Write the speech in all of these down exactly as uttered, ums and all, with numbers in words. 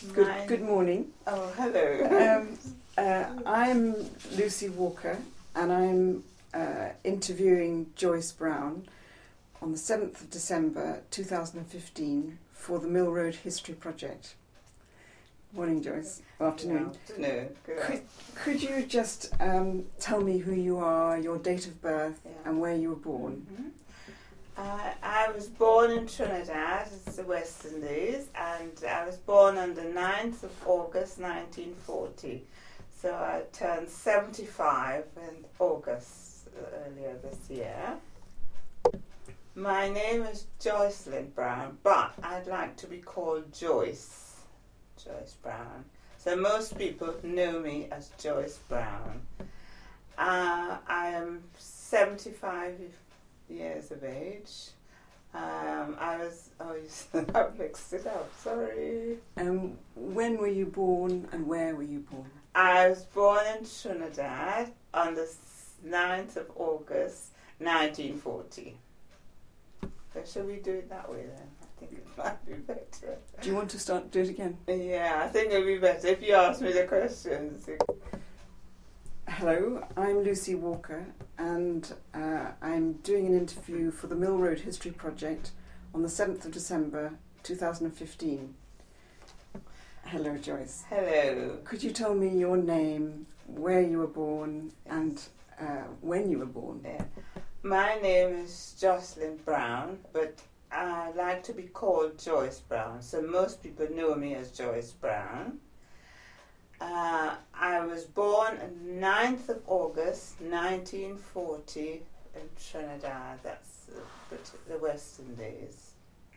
Good, Mine. good morning. Oh, hello. Um, uh, I'm Lucy Walker, and I'm uh, interviewing Joyce Brown on the seventh of December two thousand fifteen for the Mill Road History Project. Morning, Joyce. Afternoon. Good afternoon. Good Could, could you just um, tell me who you are, your date of birth, Yeah. and where you were born? Mm-hmm. Uh, I was born in Trinidad, it's the West Indies, and I was born on the ninth of August nineteen forty. So I turned seventy-five in August uh, earlier this year. My name is Joycelyn Brown, but I'd like to be called Joyce. Joyce Brown. So most people know me as Joyce Brown. Uh, I am seventy-five years of age. Um, I was, oh, you I've mixed it up, sorry. Um, when were you born, and where were you born? I was born in Trinidad on the ninth of August nineteen forty. So shall we do it that way then? I think it might be better. Do you want to start, do it again? Yeah, I think it'll be better if you ask me the questions. Hello, I'm Lucy Walker, and uh, I'm doing an interview for the Mill Road History Project on the seventh of December two thousand fifteen. Hello, Joyce. Hello. Could you tell me your name, where you were born, and uh, when you were born? Yeah. My name is Joycelyn Brown, but I like to be called Joyce Brown, so most people know me as Joyce Brown. Uh, I was born on the ninth of August nineteen forty in Trinidad, that's uh, the West Indies.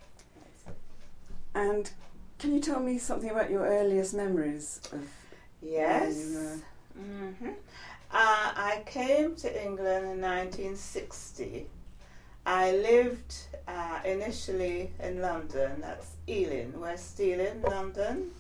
And can you tell me something about your earliest memories of Yes. where you were? Mm-hmm. Uh, I came to England in nineteen sixty. I lived uh, initially in London, that's Ealing, West Ealing, London.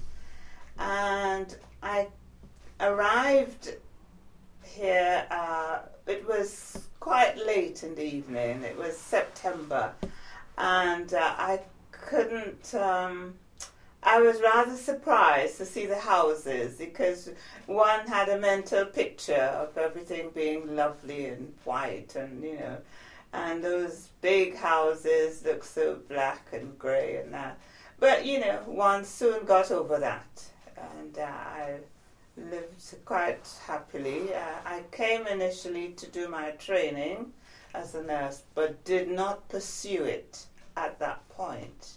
And I arrived here, uh, it was quite late in the evening, it was September, and uh, I couldn't, um, I was rather surprised to see the houses, because one had a mental picture of everything being lovely and white, and you know, and those big houses look so black and grey and that. But you know, one soon got over that, and uh, I lived quite happily. Uh, I came initially to do my training as a nurse, but did not pursue it at that point.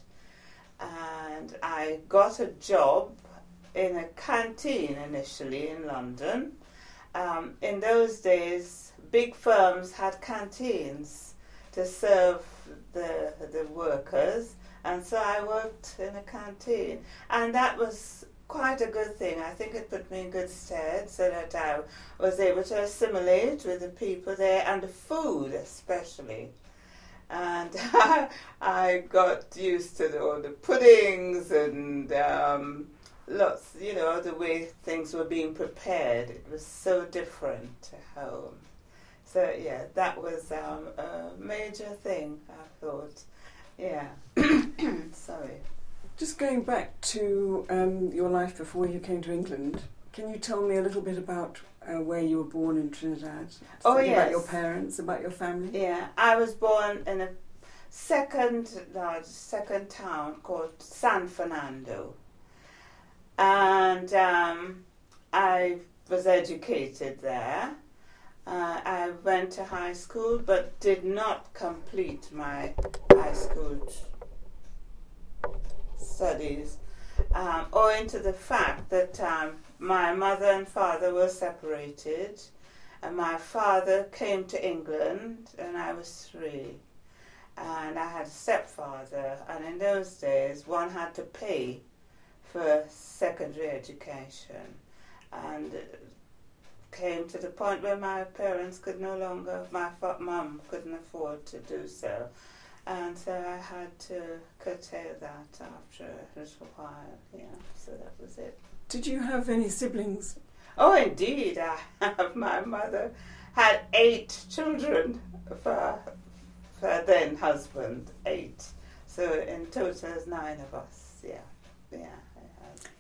And I got a job in a canteen initially in London. Um, in those days, big firms had canteens to serve the the workers, and so I worked in a canteen, and that was quite a good thing. I think it put me in good stead, so that I was able to assimilate with the people there and the food especially. And I got used to the, all the puddings and um, lots, you know, the way things were being prepared. It was so different to home. So, yeah, that was um, a major thing, I thought. Yeah. Sorry. Just going back to um, your life before you came to England, can you tell me a little bit about uh, where you were born in Trinidad? Oh, Something yes. About your parents, about your family? Yeah, I was born in a second large second town called San Fernando, and um, I was educated there. Uh, I went to high school, but did not complete my high school studies, um, owing to the fact that um, my mother and father were separated, and my father came to England and I was three, and I had a stepfather, and in those days one had to pay for secondary education, and it came to the point where my parents could no longer, my mum couldn't afford to do so. And so I had to curtail that after a little while, yeah, so that was it. Did you have any siblings? Oh, indeed, I have. My mother had eight children for her then husband, eight. So in total, there's nine of us, yeah, yeah. I have.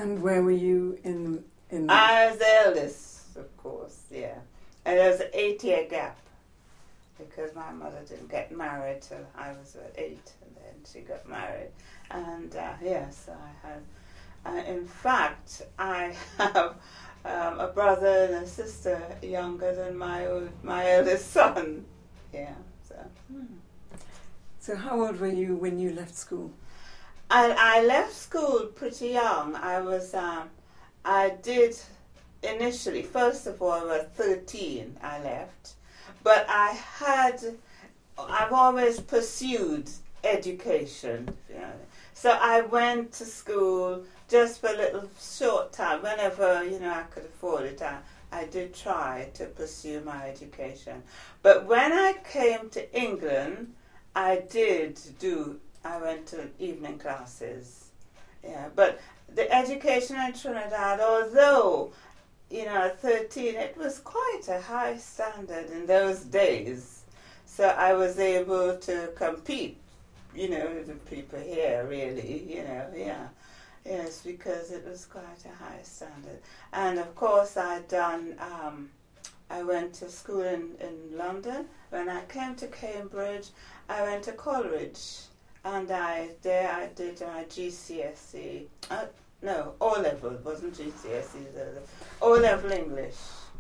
And where were you in in? The... I was the eldest, of course, yeah. And there was an eight-year gap because my mother didn't get married till I was at eight, and then she got married. And uh, yes, I had. Uh, in fact, I have um, a brother and a sister younger than my old, my eldest son. Yeah. So. Hmm. So how old were you when you left school? I, I left school pretty young. I was, um, I did initially, first of all, I was thirteen, I left. But I had, I've always pursued education. You know. So I went to school just for a little short time, whenever, you know, I could afford it. I, I did try to pursue my education. But when I came to England, I did do, I went to evening classes. Yeah, but the education in Trinidad, although, you know, at thirteen, it was quite a high standard in those days. So I was able to compete, you know, with the people here, really, you know, yeah. Yes, because it was quite a high standard. And of course, I'd done, um, I went to school in, in London. When I came to Cambridge, I went to Coleridge. And I there I did my G C S E. Uh, no, O-level. It wasn't G C S E. O-level English.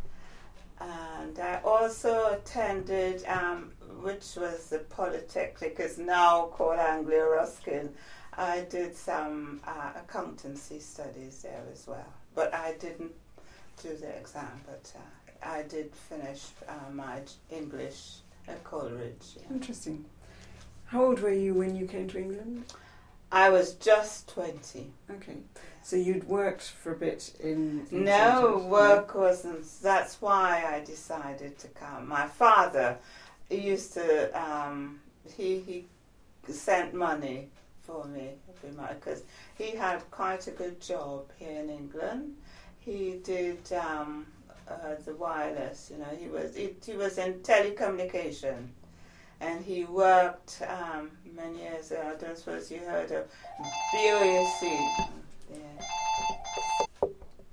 And I also attended, um, which was the Polytechnic, is now called Anglia Ruskin. I did some uh, accountancy studies there as well. But I didn't do the exam, but uh, I did finish uh, my English at Coleridge. Yeah. Interesting. How old were you when you came to England? I was just twenty. Okay. So you'd worked for a bit in... in no, England. work wasn't... That's why I decided to come. My father used to... Um, he, he sent money for me every month because he had quite a good job here in England. He did um, uh, the wireless, you know. He was, he, he was in telecommunication. And he worked um, many years ago. I don't suppose you heard of B O A C. Yeah.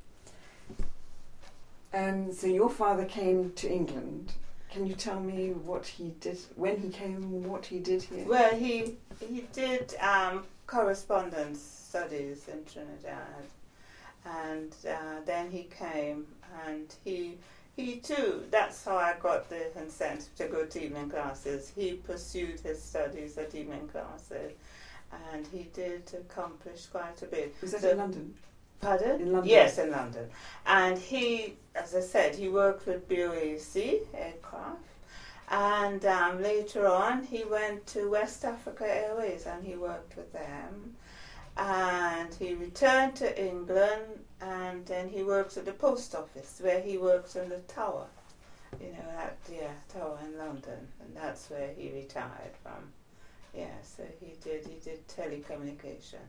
Um, so your father came to England. Can you tell me what he did, when he came, what he did here? Well, he he did um, correspondence studies in Trinidad. And uh, then he came and he... He too, that's how I got the consent to go to evening classes. He pursued his studies at evening classes and he did accomplish quite a bit. Was that so, in London? Pardon? In London? Yes, in London. And he, as I said, he worked with B O A C aircraft. And um, later on he went to West Africa Airways and he worked with them. And he returned to England and then he works at the post office where he works in the tower, you know, that yeah, tower in London, and that's where he retired from. Yeah, so he did he did telecommunication.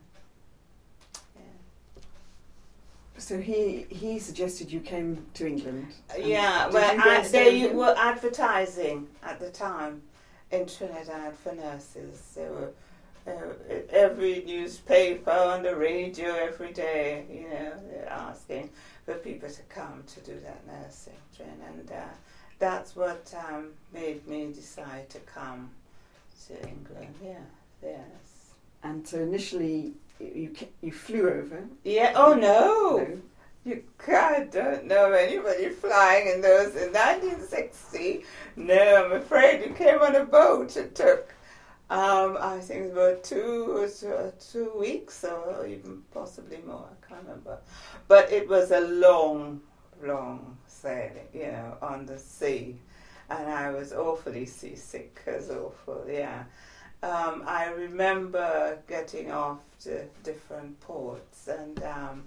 Yeah. So he he suggested you came to England. Yeah, did well, you go I, and stay with they him? were advertising at the time in Trinidad for nurses. They were. Uh, every newspaper, on the radio, every day, you know, they're asking for people to come to do that nursing training, and uh, that's what um, made me decide to come to England. Yeah, yes. And so initially, you you flew over. Yeah. Oh no. no. You I don't know anybody flying in those in nineteen sixty. No, I'm afraid you came on a boat. It took. Um, I think it was about two, uh, two weeks or even possibly more, I can't remember. But it was a long, long sailing, you know, on the sea. And I was awfully seasick, as awful, yeah. Um, I remember getting off to different ports and um,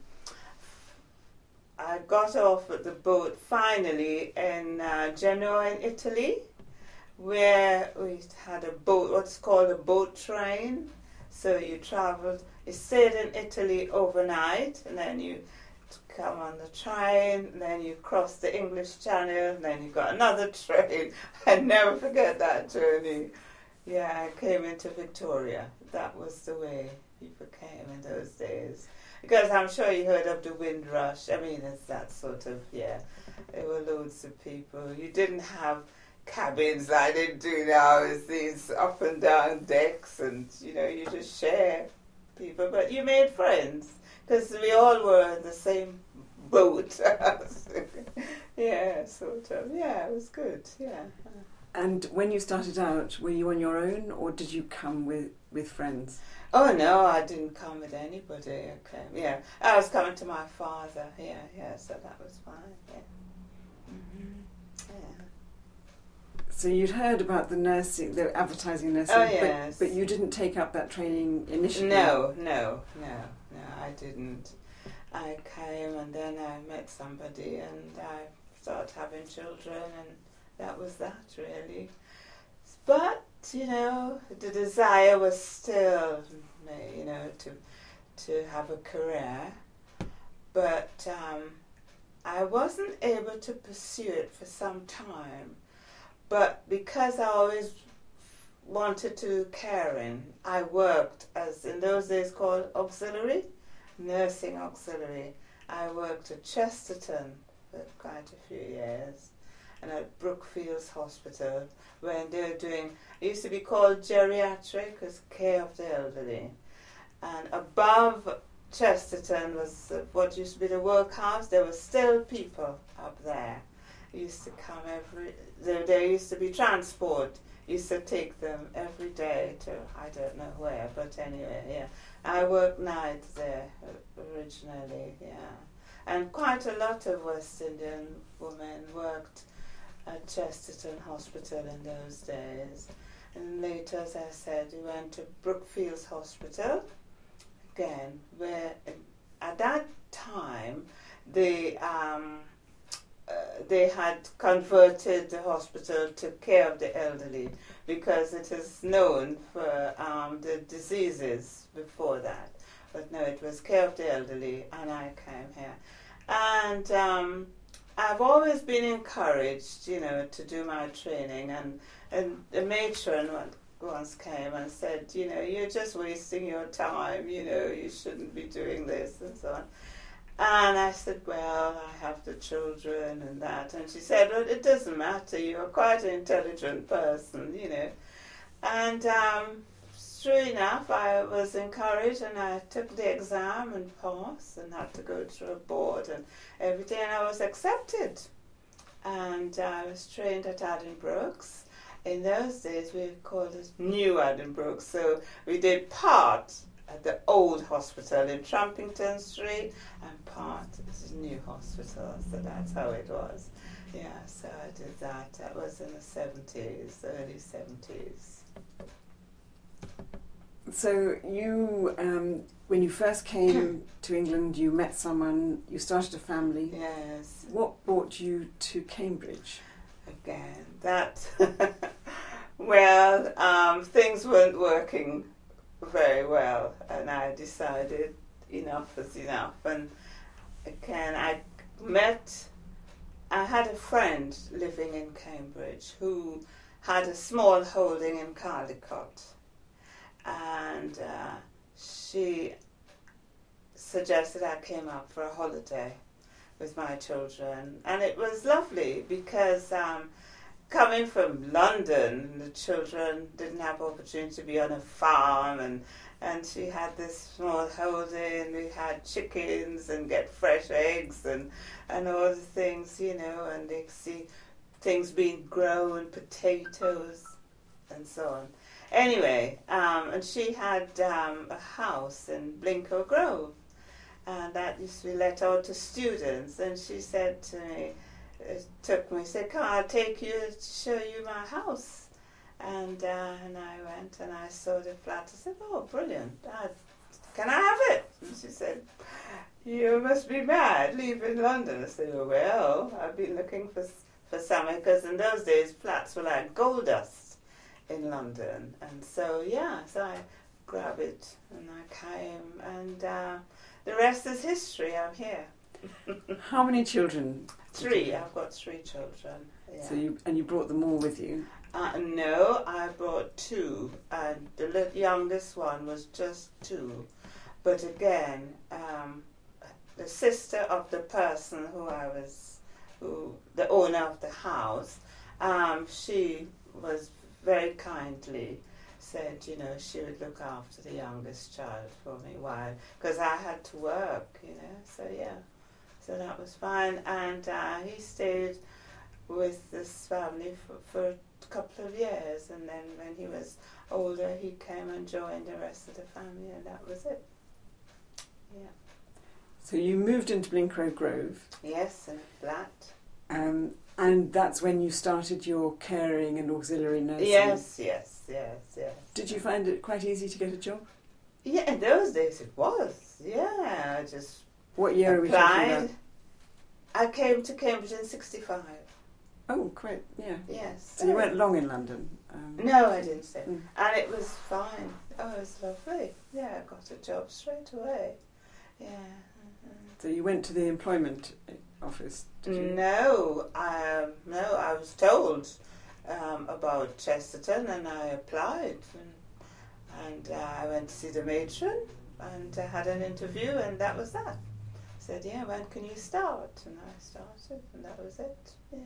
I got off at the boat finally in uh, Genoa in Italy, where we had a boat, what's called a boat train. So you travelled, you stayed in Italy overnight, and then you come on the train, and then you cross the English Channel, and then you got another train. I never forget that journey. Yeah, I came into Victoria. That was the way people came in those days. because I'm sure you heard of the Windrush. I mean, it's that sort of, yeah. There were loads of people. You didn't have cabins like they do now. It's these up and down decks, and, you know, you just share people. But you made friends, because we all were in the same boat. Yeah, sort of. Yeah, it was good, yeah. And when you started out, were you on your own, or did you come with, with friends? Oh, no, I didn't come with anybody. I came, yeah, I was coming to my father. Yeah, yeah, so that was fine, yeah. Mm-hmm. Yeah. So you'd heard about the nursing, the advertising nursing, Oh, yes. but, but you didn't take up that training initially? No, no, no, no, I didn't. I came and then I met somebody and I started having children, and that was that, really. But, you know, the desire was still, you know, to to have a career. But um, I wasn't able to pursue it for some time. But because I always wanted to caring, I worked as, in those days, called auxiliary, nursing auxiliary. I worked at Chesterton for quite a few years, and at Brookfields Hospital, when they were doing, it used to be called geriatric, as care of the elderly. And above Chesterton was what used to be the workhouse. There were still people up there. Used to come every, there, there used to be transport, used to take them every day to, I don't know where, but anyway, yeah. I worked nights there originally, yeah. And quite a lot of West Indian women worked at Chesterton Hospital in those days. And later, as I said, we went to Brookfields Hospital, again, where at that time, they, um, uh, they had converted the hospital to care of the elderly, because it is known for um, the diseases before that. But no, it was care of the elderly, and I came here. And um, I've always been encouraged, you know, to do my training, and, and the matron once came and said, you know, you're just wasting your time, you know, you shouldn't be doing this, and so on. And I said, well, I have the children and that. And she said, well, it doesn't matter, you're quite an intelligent person, you know. And um, true enough, I was encouraged, and I took the exam and passed, and had to go through a board and everything, and I was accepted. And I was trained at Addenbrooke's. In those days, we called it New Addenbrooke, so we did part at the old hospital in Trumpington Street, and part at the new hospital, so that's how it was. Yeah, so I did that. That was in the seventies, early seventies. So you, um, when you first came to England, you met someone, you started a family. Yes. What brought you to Cambridge? Again, that, well, um, things weren't working very well, and I decided enough was enough. And again, I met, I had a friend living in Cambridge who had a small holding in Caldicot, and uh, she suggested I came up for a holiday with my children, and it was lovely because um, coming from London, the children didn't have opportunity to be on a farm, and and she had this small holding. We had chickens and get fresh eggs and and all the things, you know, and they see things being grown, potatoes, and so on. Anyway, um, and she had um, a house in Blinko Grove, and that used to be let out to students. And she said to me, it took me, said, "Come, I'll take you to show you my house." And uh, and I went and I saw the flat. I said, "Oh, brilliant! Uh, can I have it?" And she said, "You must be mad leaving London." I said, "Oh, well, I've been looking for for something, because in those days flats were like gold dust in London." And so yeah, so I grabbed it and I came, and uh, the rest is history. I'm here. How many children? Three. I've got three children. Yeah. So you and you brought them all with you? Uh, no, I brought two, and the li- youngest one was just two. But again, um, sister of the person who I was, who the owner of the house, um, she was very kindly said, you know, she would look after the youngest child for me while, because I had to work, you know, so yeah, so that was fine. And uh, he stayed with this family for, for a couple of years, and then when he was older, he came and joined the rest of the family, and that was it. Yeah. So you moved into Blinkrow Grove. Yes, in a flat. Um, and that's when you started your caring and auxiliary nursing. Yes, yes, yes, yes. Did you find it quite easy to get a job? Yeah, in those days it was. Yeah, I just What year are we talking applied. about? I came to Cambridge in sixty-five. Oh, quite, yeah. Yes. So you weren't long in London? Um, No, I didn't stay. Mm. And it was fine. Oh, it was lovely. Yeah, I got a job straight away. Yeah. So you went to the employment office, did you? No, um, no, I was told um, about Chesterton, and I applied, and, and uh, I went to see the matron, and I had an interview, and that was that. Said, yeah, when can you start? And I started, and that was it. Yeah.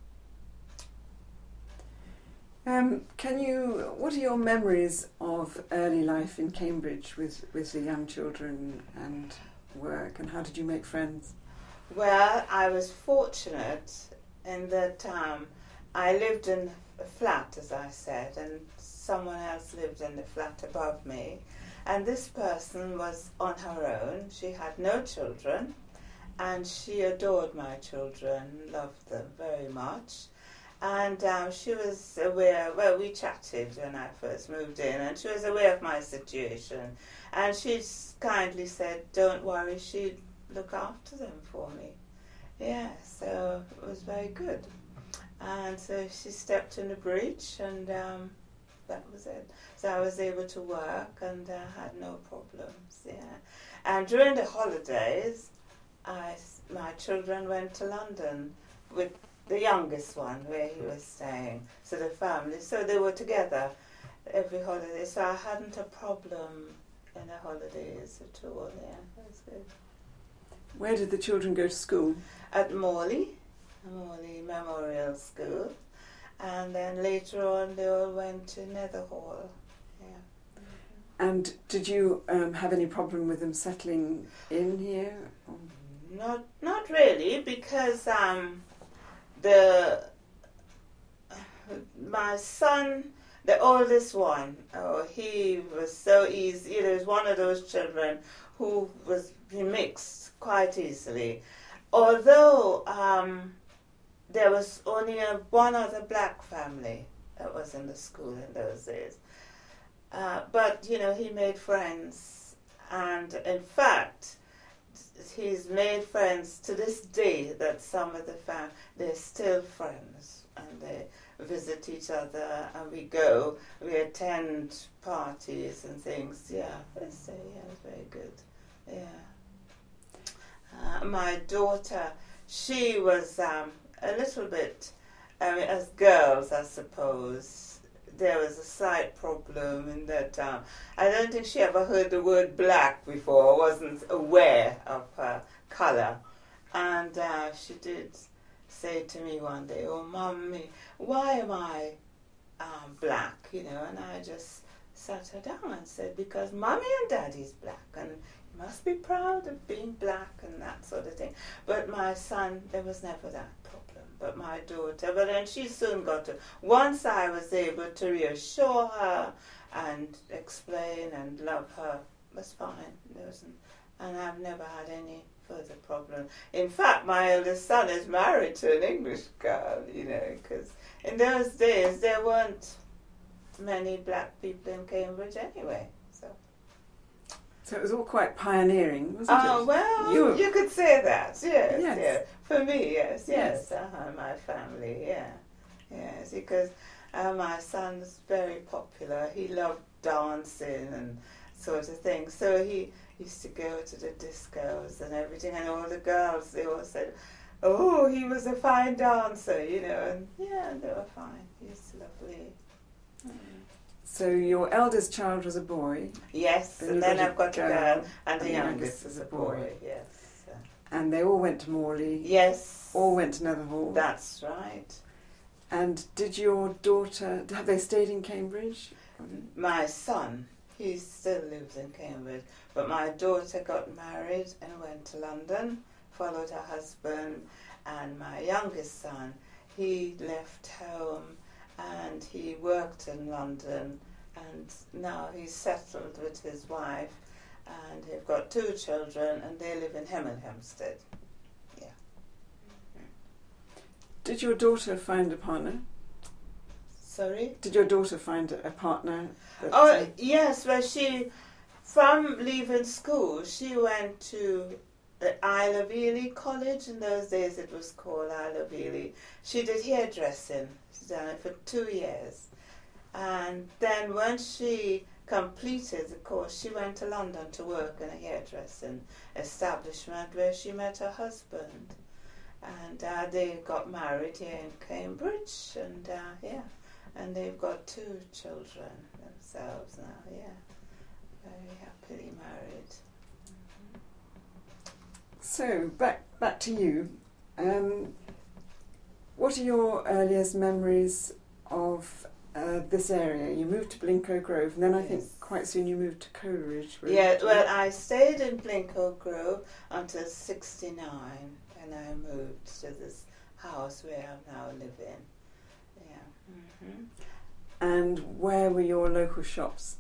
Um, can you? What are your memories of early life in Cambridge with, with the young children and work, and how did you make friends? Well, I was fortunate in that um, I lived in a flat, as I said, and someone else lived in the flat above me. And this person was on her own. She had no children, and she adored my children, loved them very much. And um, she was aware, well, we chatted when I first moved in, and she was aware of my situation. And she kindly said, don't worry, she'd look after them for me. Yeah, so it was very good. And so she stepped in the breach, and um, that was it. So I was able to work, and uh, had no problems, yeah. And during the holidays, I, my children went to London with the youngest one, where he was staying, so the family, so they were together every holiday, so I hadn't a problem in the holidays at all, yeah, that was good. Where did the children go to school? At Morley, Morley Memorial School, and then later on they all went to Netherhall, yeah. And did you um, have any problem with them settling in here? Not, not really, because um, the my son, the oldest one, oh, he was so easy. He was one of those children who was he mixed quite easily. Although um, there was only a, one other black family that was in the school in those days. Uh, but, you know, he made friends. And in fact, he's made friends to this day, that some of the fam, they're still friends. And they visit each other, and we go, we attend parties and things. Yeah, it's, uh, yeah, it's very good. Yeah. Uh, my daughter, she was um, a little bit, I mean, as girls, I suppose, there was a slight problem in that um, I don't think she ever heard the word black before, wasn't aware of her colour. And uh, she did say to me one day, oh, Mummy, why am I um, black? You know, and I just sat her down and said, because Mummy and Daddy's black, and you must be proud of being black and that sort of thing. But my son, there was never that problem. But my daughter, but then she soon got to, once I was able to reassure her and explain and love her, it was fine. There wasn't, and I've never had any further problem. In fact, my eldest son is married to an English girl, you know, because in those days there weren't many black people in Cambridge anyway. So, so it was all quite pioneering, wasn't oh, it? well, you, you could say that, yes, Yes. yeah. For me, yes, yes, Yes. uh-huh, my family, yeah, yes, because uh, my son's very popular. He loved dancing and sort of thing, so he used to go to the discos and everything, and all the girls, they all said, oh, he was a fine dancer, you know, and yeah, they were fine. He's lovely. Mm. So your eldest child was a boy. Yes, Then and you then got a I've got a girl, girl, and and the the youngest youngest is is a a boy, boy. yes. And they all went to Morley. Yes. All went to Netherhall. That's right. And did your daughter, have they stayed in Cambridge? My son, he still lives in Cambridge, but my daughter got married and went to London, followed her husband, and my youngest son, he left home and he worked in London, and now he's settled with his wife, and they've got two children, and they live in Hemel Hempstead. Yeah. Did your daughter find a partner? Sorry? Did your daughter find a partner? That, Oh, uh, yes, well, she, from leaving school, she went to the Isle of Ely College. In those days it was called Isle of Ely. She did hairdressing. She's done it for two years. And then once she completed the course, she went to London to work in a hairdressing establishment where she met her husband. And uh, they got married here in Cambridge, and uh, yeah, and they've got two children themselves now, yeah. Very happily married. So, back back to you. Um, what are your earliest memories of uh, this area? You moved to Blincoe Grove, and then I Yes. think quite soon you moved to Coleridge. were Yeah, you? well, I stayed in Blincoe Grove until sixty-nine, and I moved to this house where I now live in. Yeah. hmm And where were your local shops?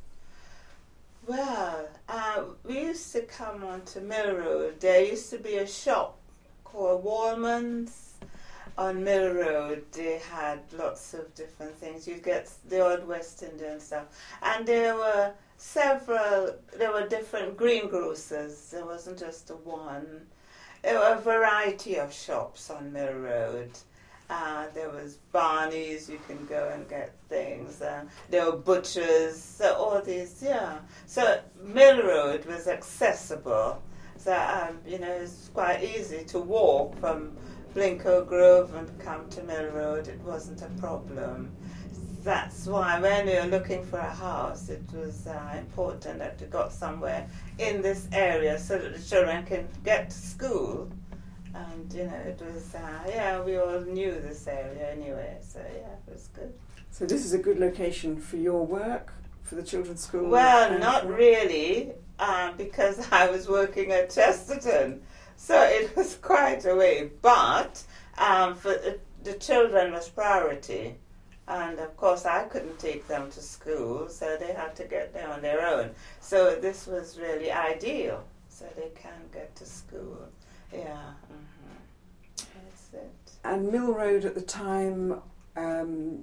Well, uh, we used to come onto Mill Road. There used to be a shop called Wallman's on Mill Road. They had lots of different things. You get the odd West Indian stuff. And there were several, there were different greengrocers. There wasn't just the one. There were a variety of shops on Mill Road. Uh, there was Barney's, you can go and get things. Uh, there were butchers, so all these, yeah. So Mill Road was accessible. So, um, you know, it's quite easy to walk from Blincoe Grove and come to Mill Road. It wasn't a problem. That's why when we were looking for a house, it was uh, important that we got somewhere in this area so that the children can get to school. And, you know, it was, uh, yeah, we all knew this area anyway, so yeah, it was good. So this is a good location for your work, for the children's school? Well, and not for- really, uh, because I was working at Chesterton, so it was quite a way. But um, for the, the children was priority, and of course I couldn't take them to school, so they had to get there on their own. So this was really ideal, so they can get to school. Yeah, mm-hmm. That's it. And Mill Road at the time, um,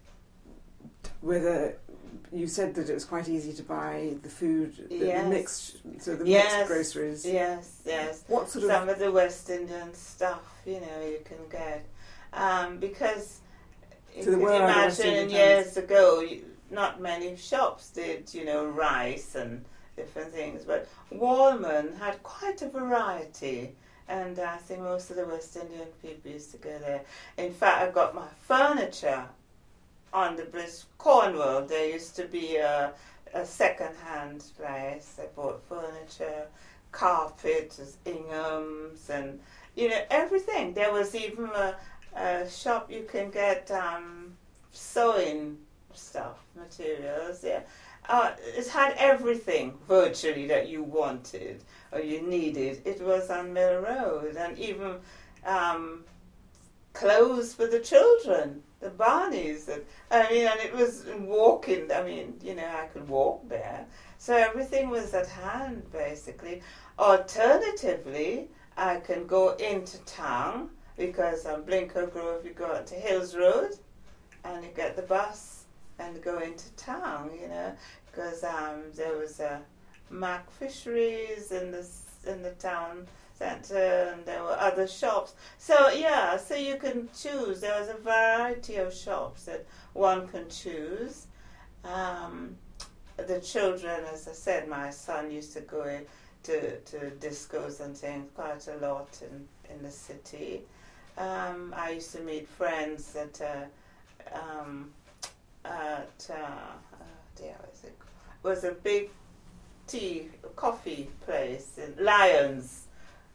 whether you said that it was quite easy to buy the food, the, Yes. the mixed, so the Yes. mixed groceries. Yes, yes. What sort of Some of the West Indian stuff, you know, you can get. Um, because you So there can were other West imagine Indian years ago, you, not many shops did, you know, rice and different things. But Wallman had quite a variety. And I think most of the West Indian people used to go there. In fact, I got my furniture on the British Cornwall. There used to be a, a second-hand place. I bought furniture, carpet, Ingham's, and, you know, everything. There was even a, a shop you can get um, sewing stuff, materials, yeah. Uh, it had everything virtually that you wanted or you needed. It was on Mill Road, and even um, clothes for the children, the Barneys. And, I mean, and it was walking. I mean, you know, I could walk there. So everything was at hand, basically. Alternatively, I can go into town because on Blincoe Grove you go to Hills Road and you get the bus and go into town, you know, because um, there was a Mac Fisheries in the in the town centre, and there were other shops. So yeah, so you can choose. There was a variety of shops that one can choose. Um, the children, as I said, my son used to go in to to discos and things quite a lot in in the city. Um, I used to meet friends at. Uh, um, At uh, uh, there was it was a big tea coffee place in Lyons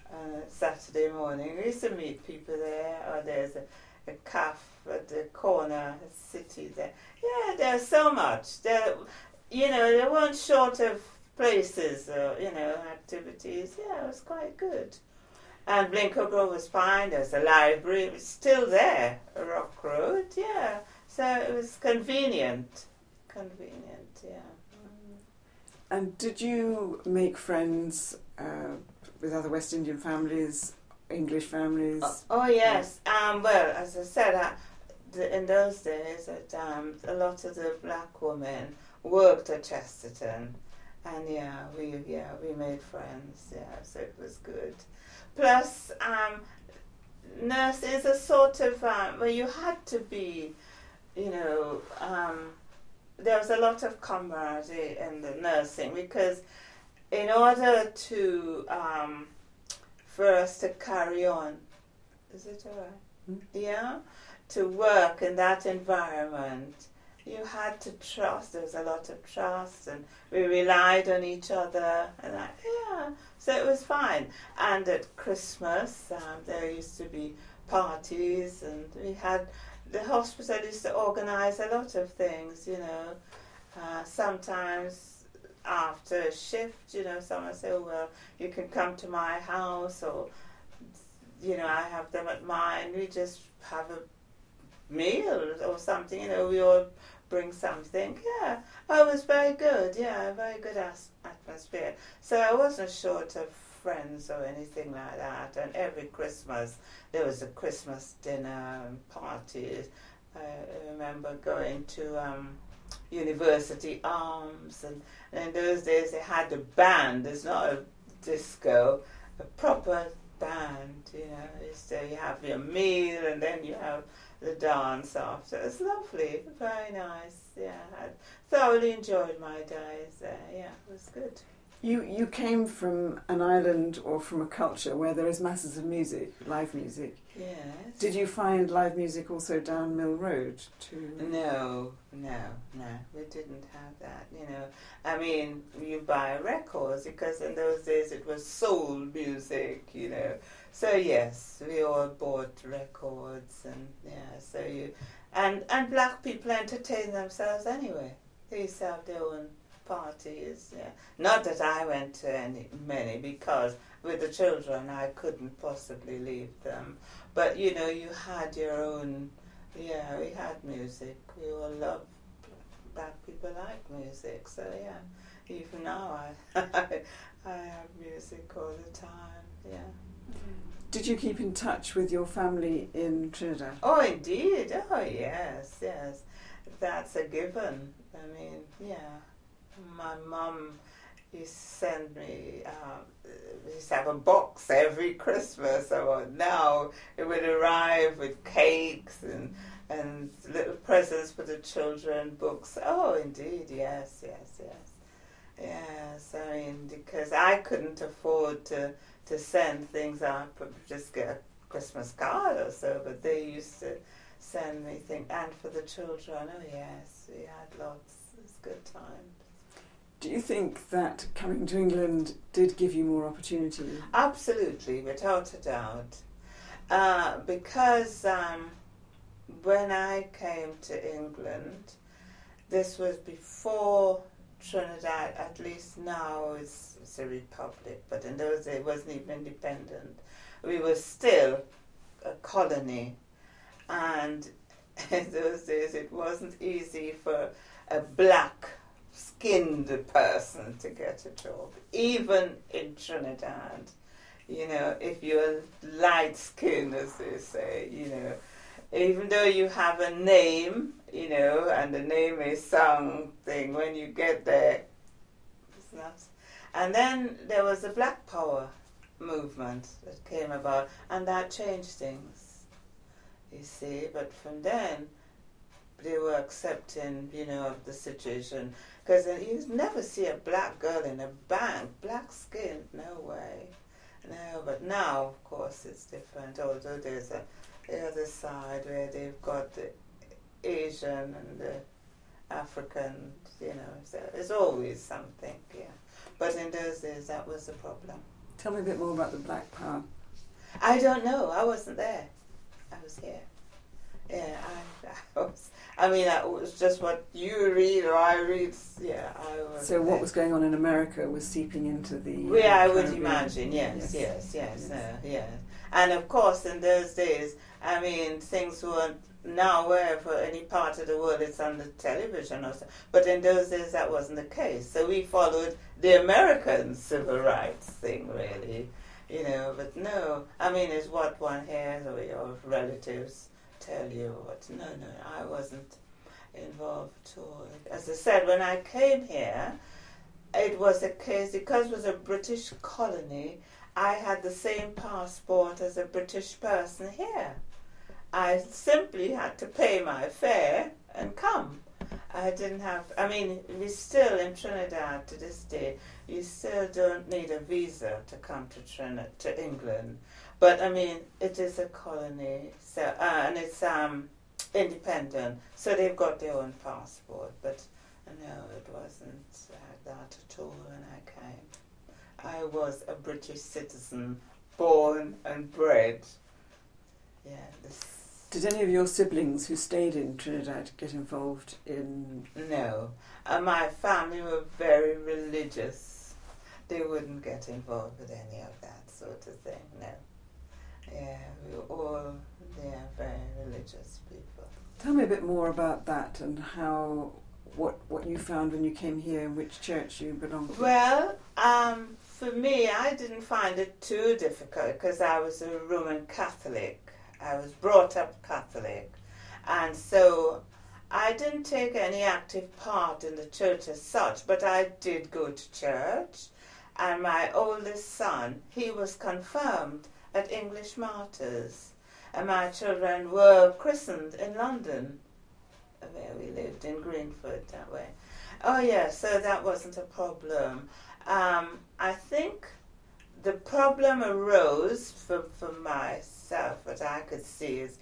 uh, Saturday morning. We used to meet people there, or there's a, a cafe at the corner, a city there. Yeah, there's so much. There, you know, they weren't short of places, or, you know, activities. Yeah, it was quite good. And Blincoe Grove was fine. There's a library. It was still there, Rock Road, yeah. So it was convenient. Convenient, yeah. Mm. And did you make friends uh, with other West Indian families, English families? Oh, oh yes. Yeah. Um, well, as I said, I, the, in those days, that, um, a lot of the black women worked at Chesterton. And yeah, we yeah we made friends, yeah, so it was good. Plus, um, nurse is a sort of, um, well, you had to be, you know, um, there was a lot of camaraderie in the nursing, because in order to, um, for us to carry on, is it all right? Mm. Yeah, to work in that environment, you had to trust. There was a lot of trust, and we relied on each other, and I, yeah, so it was fine. And at Christmas, um, there used to be parties, and we had, the hospital used to organise a lot of things, you know. Uh, sometimes after a shift, you know, someone say, oh, well, you can come to my house, or, you know, I have them at mine. We just have a meal or something, you know, we all bring something. Yeah, oh, it was very good. Yeah, very good as- atmosphere. So I wasn't short of friends or anything like that. And every Christmas there was a Christmas dinner and parties. I remember going to um, University Arms, and, and in those days they had a band. It's not a disco, a proper band. You know, so you have your meal and then you have the dance after. It's lovely, very nice. Yeah, I thoroughly enjoyed my days there. Yeah, it was good. You you came from an island or from a culture where there is masses of music, live music. Yes. Did you find live music also down Mill Road too? No, no, no. We didn't have that. You know, I mean, you buy records, because in those days it was soul music. You know. So yes, we all bought records, and yeah, so you, and and black people entertain themselves anyway. They used to have their own parties. Yeah, not that I went to any many, because with the children I couldn't possibly leave them. But you know, you had your own. Yeah, we had music. We all loved, black people like music. So yeah, even now I I have music all the time. Yeah. Did you keep in touch with your family in Trinidad? Oh, indeed. Oh, yes, yes. That's a given. I mean, yeah. My mum used to send me, uh, we used to have a box every Christmas. So now it would arrive with cakes and, and little presents for the children, books. Oh, indeed, yes, yes, yes. Yes, I mean, because I couldn't afford to to send things out, just get a Christmas card or so, but they used to send me things, and for the children, oh yes, we had lots. It was good times. Do you think that coming to England did give you more opportunity? Absolutely, without a doubt. Uh, because um, when I came to England, this was before Trinidad, at least now it's, it's a republic, but in those days it wasn't even independent. We were still a colony, and in those days it wasn't easy for a black-skinned person to get a job, even in Trinidad. You know, if you're light-skinned, as they say, you know, even though you have a name, you know, and the name is something, when you get there, it's not. And then there was the Black Power movement that came about, and that changed things, you see. But from then, they were accepting, you know, of the situation. Because you never see a black girl in a bank, black skin, no way. No, but now, of course, it's different, although there's a the other side where they've got the Asian and the African, you know, so there's always something, yeah. But in those days, that was the problem. Tell me a bit more about the Black Power. I don't know. I wasn't there. I was here. Yeah, I, I was. I mean, that was just what you read or I read. Yeah, I was. So what there. was going on in America was seeping into the. Yeah, uh, I would Caribbean. imagine. Yes, yes, Yes, yes, yes. yes. No, yeah. And of course, in those days, I mean, things weren't now wherever any part of the world it's on the television or so. But in those days, that wasn't the case. So we followed the American civil rights thing, really. You know, but no, I mean, it's what one hears or your relatives tell you. What? No, no, I wasn't involved at all. As I said, when I came here, it was a case, because it was a British colony, I had the same passport as a British person here. I simply had to pay my fare and come. I didn't have, I mean, we still in Trinidad to this day, you still don't need a visa to come to Trinidad, to England. But I mean, it is a colony, so uh, and it's um, independent, so they've got their own passport. But no, it wasn't like that at all when I came. I was a British citizen, born and bred. Yeah. This Did any of your siblings who stayed in Trinidad get involved in... No. Uh, my family were very religious. They wouldn't get involved with any of that sort of thing, no. Yeah, we were all, yeah, very religious people. Tell me a bit more about that and how, what, what you found when you came here and which church you belonged to. Well, um, for me, I didn't find it too difficult because I was a Roman Catholic. I was brought up Catholic, and so I didn't take any active part in the church as such, but I did go to church, and my oldest son, he was confirmed at English Martyrs, and my children were christened in London, where we lived in Greenford that way. Oh yeah, so that wasn't a problem. Um, I think the problem arose for, for myself, what I could see is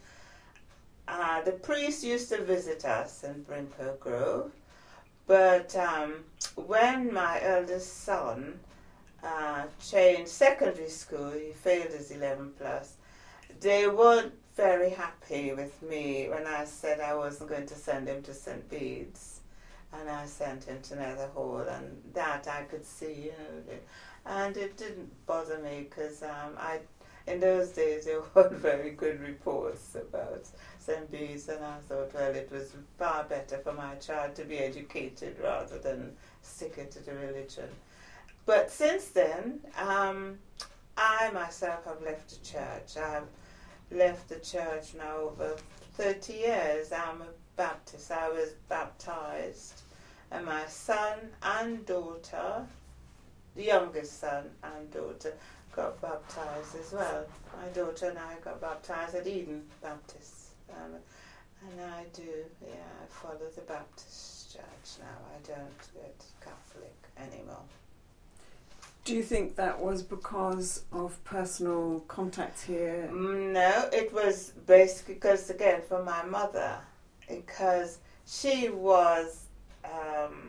uh, the priest used to visit us in Brinker Grove, but um, when my eldest son uh, changed secondary school, he failed his eleven plus, they weren't very happy with me when I said I wasn't going to send him to Saint Bede's, and I sent him to Nether Hall, and that I could see, you know. And it didn't bother me because um, I, in those days there weren't very good reports about Saint Bede's, and I thought, well, it was far better for my child to be educated rather than stick it to the religion. But since then, um, I myself have left the church. I've left the church now over thirty years. I'm a Baptist. I was baptized, and my son and daughter, the youngest son and daughter, got baptized as well. My daughter and I got baptized at Eden Baptist. Um, and I do, yeah, I follow the Baptist church now. I don't get Catholic anymore. Do you think that was because of personal contacts here? No, it was basically because, again, for my mother, because she was... Um,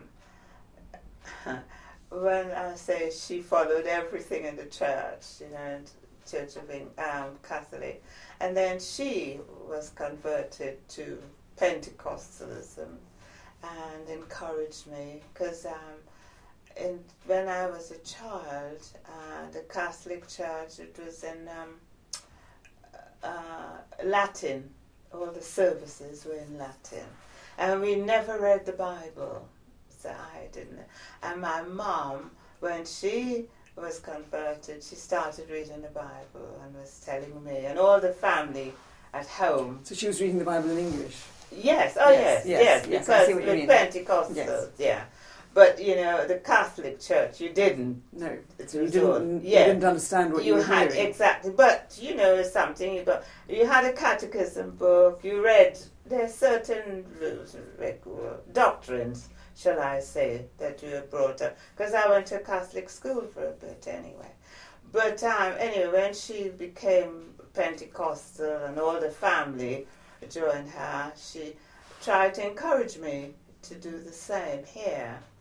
when I say she followed everything in the church, you know, Church of um, Catholic, and then she was converted to Pentecostalism and encouraged me because um, in, when I was a child, uh, the Catholic Church, it was in um, uh, Latin. All the services were in Latin, and we never read the Bible. So I didn't. And my mom, when she was converted, she started reading the Bible and was telling me, and all the family at home. So she was reading the Bible in English? Yes, oh yes, yes, yes, yes, because I see what you with mean. Pentecostals, Yes. yeah. But, you know, the Catholic Church, you didn't. No, It so you was all- didn't, yeah. you didn't understand what you, You were had, hearing. exactly. But, you know, it's something you got. You had a catechism book, you read, there's certain doctrines, shall I say, that you were brought up. Because I went to a Catholic school for a bit anyway. But um, anyway, when she became Pentecostal and all the family joined her, she tried to encourage me to do the same here.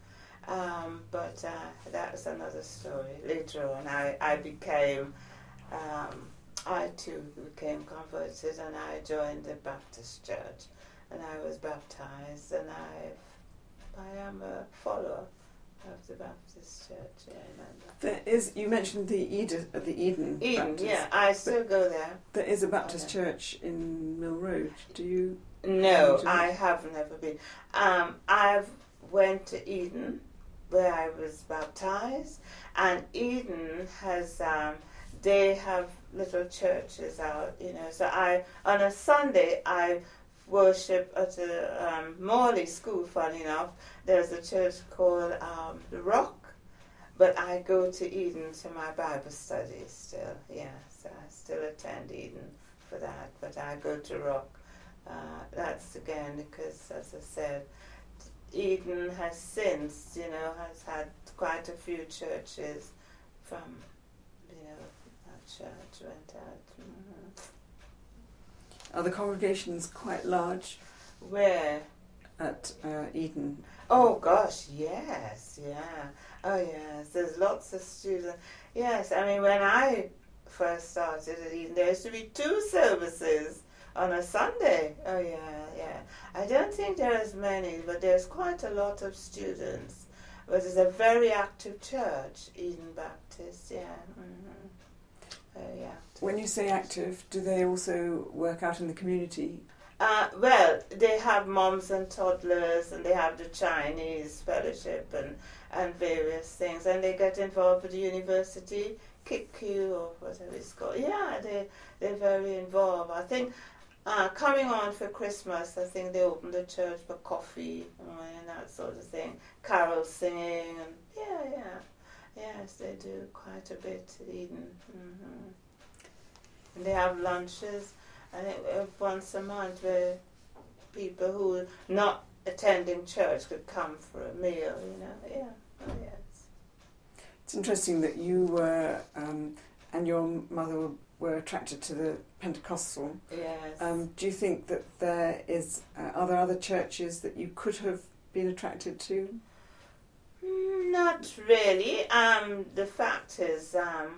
Um, but uh, that was another story. Later on, I, I became, um, I too became converted, and I joined the Baptist church, and I was baptized, and I, I am a follower of the Baptist church. Yeah, there is. You mentioned the Eden, uh, the Eden. Eden, Baptist. yeah, I still go there. There is a Baptist Oh, yeah. church in Mill Road. Do you? No, do you- I have never been. Um, I've went to Eden, where I was baptized, and Eden has, um, they have little churches out, you know. So I, on a Sunday, I worship at the um, Morley School. Funny enough, there's a church called um, the Rock, but I go to Eden to my Bible studies still. Yeah, so I still attend Eden for that, but I go to Rock. Uh, that's again because, as I said, Eden has since, you know, has had quite a few churches from, you know, that church went out. Mm-hmm. Are the congregations quite large Where? at uh, Eden? Oh gosh, yes, yeah. Oh yes, there's lots of students. Yes, I mean when I first started at Eden, there used to be two services on a Sunday. Oh yeah, yeah. I don't think there are as many, but there's quite a lot of students. But it's a very active church, Eden Baptist. Yeah. Mm-hmm. Very active. When you say active, do they also work out in the community? Uh, well, they have moms and toddlers, and they have the Chinese fellowship and, and various things, and they get involved with the university, K I C Q or whatever it's called. Yeah, they, they're very involved. I think uh, coming on for Christmas, I think they opened the church for coffee and that sort of thing, carol singing, and yeah, yeah. Yes, they do quite a bit at Eden. Mm-hmm. And they have lunches. I think uh, once a month where people who are not attending church could come for a meal, you know. Yeah, oh yes. It's interesting that you were um, and your mother were, were attracted to the Pentecostal. Yes. Um, do you think that there is, uh, are there other churches that you could have been attracted to? Mm, Not really. Um, the fact is, um,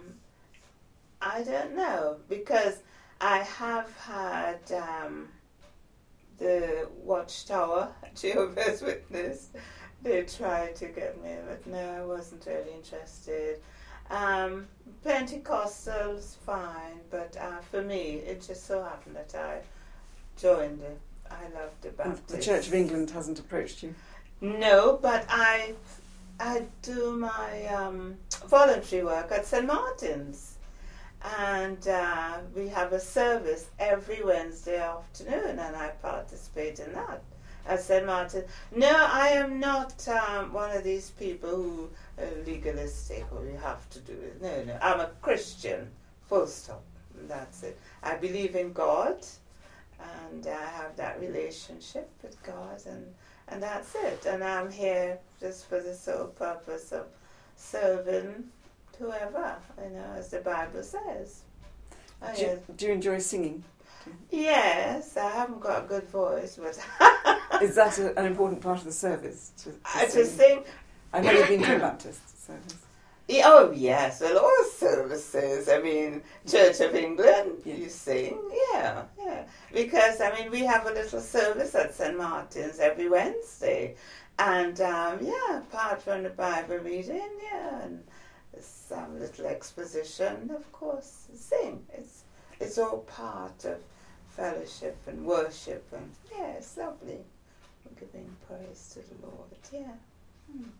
I don't know, because I have had um, the Watchtower, Jehovah's Witness. They tried to get me, but no, I wasn't really interested. Um, Pentecostal's fine, but uh, for me, it just so happened that I joined it. I love the Baptist. The Church of England hasn't approached you? No, but I, I do my um, voluntary work at Saint Martin's. And uh, we have a service every Wednesday afternoon, and I participate in that at Saint Martin. No, I am not um, one of these people who are legalistic or you have to do it. No, no, I'm a Christian, full stop. That's it. I believe in God, and I have that relationship with God, and, and that's it. And I'm here just for the sole purpose of serving whoever, you know, as the Bible says. Oh, Do you, yes. do you enjoy singing? Yes, I haven't got a good voice, but Is that a, an important part of the service? To, to I sing? just sing. I've never been to a Baptist service. Yeah, oh yes, well all services. I mean, Church of England, Yeah. you sing, yeah, yeah. Because I mean, we have a little service at Saint Martin's every Wednesday, and um, yeah, apart from the Bible reading, yeah, and some little exposition, of course, sing. It's it's all part of fellowship and worship, and yeah, it's lovely. We're giving praise to the Lord, yeah. Hmm.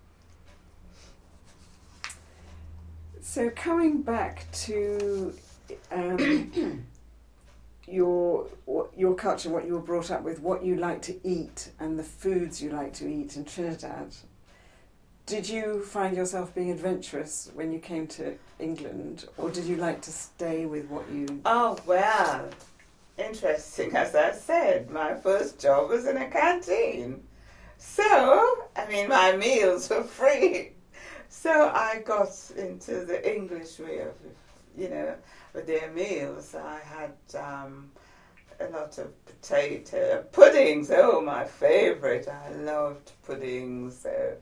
So coming back to um, your what, your culture, what you were brought up with, what you like to eat, and the foods you like to eat in Trinidad. Did you find yourself being adventurous when you came to England, or did you like to stay with what you... Oh, well, interesting, as I said, my first job was in a canteen. So, I mean, my meals were free. So I got into the English way of, you know, with their meals. I had um, a lot of potato puddings. Oh, my favourite. I loved puddings. So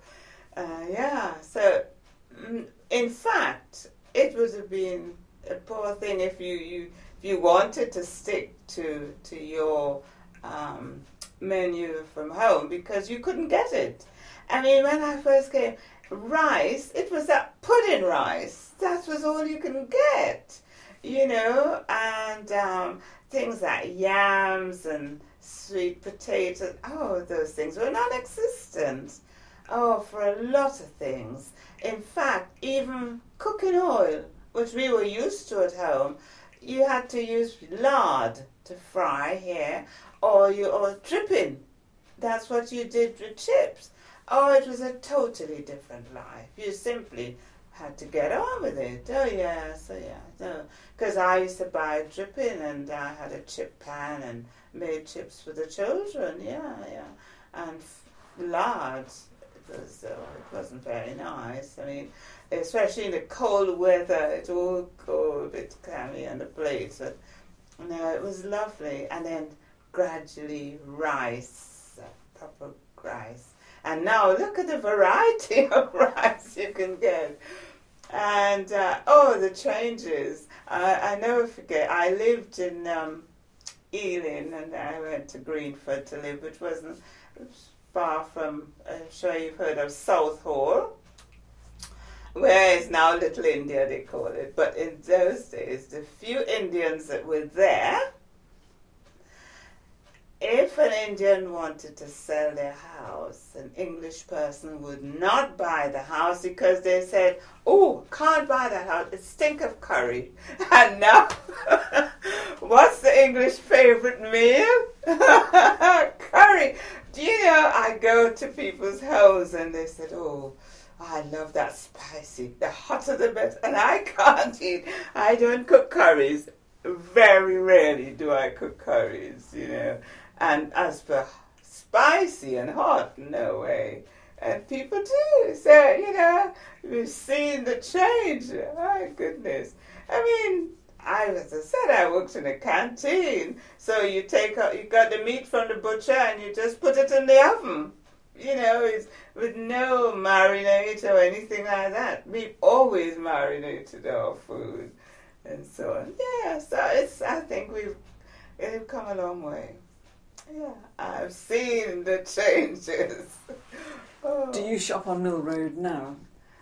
Uh, yeah, so mm, in fact, it would have been a poor thing if you, you if you wanted to stick to to your um, menu from home because you couldn't get it. I mean, when I first came, rice, it was that pudding rice. That was all you can get, you know, and um, things like yams and sweet potatoes. Oh, those things were non-existent. Oh, for a lot of things. In fact, even cooking oil, which we were used to at home, you had to use lard to fry here, or you or dripping. That's what you did with chips. Oh, it was a totally different life. You simply had to get on with it. Oh, yeah, so yeah. No. Because I used to buy dripping, and I had a chip pan and made chips for the children. Yeah, yeah. And f- lard. Was, uh, it wasn't very nice. I mean, especially in the cold weather, it all go a bit clammy on the plate. But no, it was lovely. And then gradually rice, uh, proper rice. And now look at the variety of rice you can get. And uh, oh, the changes! I, I never forget. I lived in um, Ealing, and I went to Greenford to live, which wasn't. It was far from, I'm sure you've heard of Southall, where is now Little India, they call it. But in those days, the few Indians that were there, if an Indian wanted to sell their house, an English person would not buy the house because they said, oh, can't buy that house, it stink of curry. And now, what's the English favorite meal? Curry. Do you know, I go to people's homes and they said, oh, I love that spicy, the hotter the better, and I can't eat. I don't cook curries. Very rarely do I cook curries, you know. And as for spicy and hot, no way. And people do. So, you know, we've seen the change. My goodness. I mean, I, as I said, I worked in a canteen. So you take out, you got the meat from the butcher and you just put it in the oven. You know, it's with no marinade or anything like that. We've always marinated our food and so on. Yeah, so it's, I think we've, we've come a long way. Yeah, I've seen the changes. Oh. Do you shop on Mill Road now?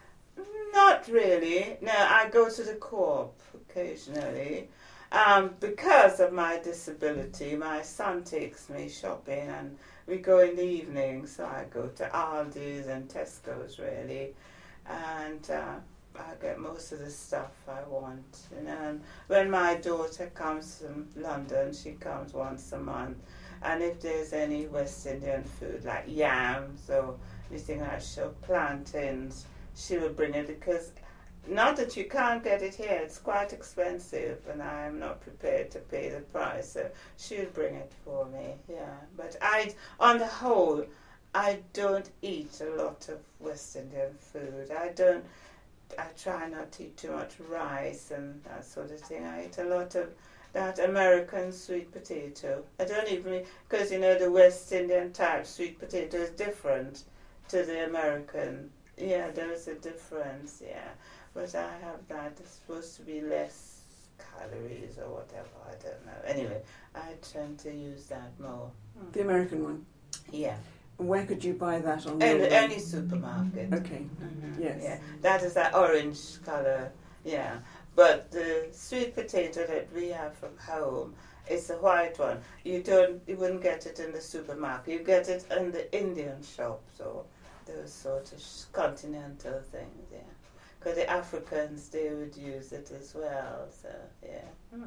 Not really. No, I go to the Co-op occasionally. Um, because of my disability, my son takes me shopping and we go in the evening. So I go to Aldi's and Tesco's really. And uh, I get most of the stuff I want. You know? And when my daughter comes from London, she comes once a month. And if there's any West Indian food like yams or anything like so plantains, she will bring it because not that you can't get it here, it's quite expensive and I'm not prepared to pay the price. So she'll bring it for me, yeah. But I, on the whole, I don't eat a lot of West Indian food. I don't, I try not to eat too much rice and that sort of thing. I eat a lot of that American sweet potato. I don't even, because you know the West Indian type sweet potato is different to the American. Yeah, there's a difference, yeah. But I have that, it's supposed to be less calories or whatever, I don't know. Anyway, I tend to use that more. The American one? Yeah. Where could you buy that on? In any supermarket. Okay, mm-hmm. Yes. Yeah, that is that orange colour, yeah. But the sweet potato that we have from home is the white one. You don't, you wouldn't get it in the supermarket. You get it in the Indian shops or those sort of continental things, yeah. Because the Africans, they would use it as well, so, yeah. Hmm.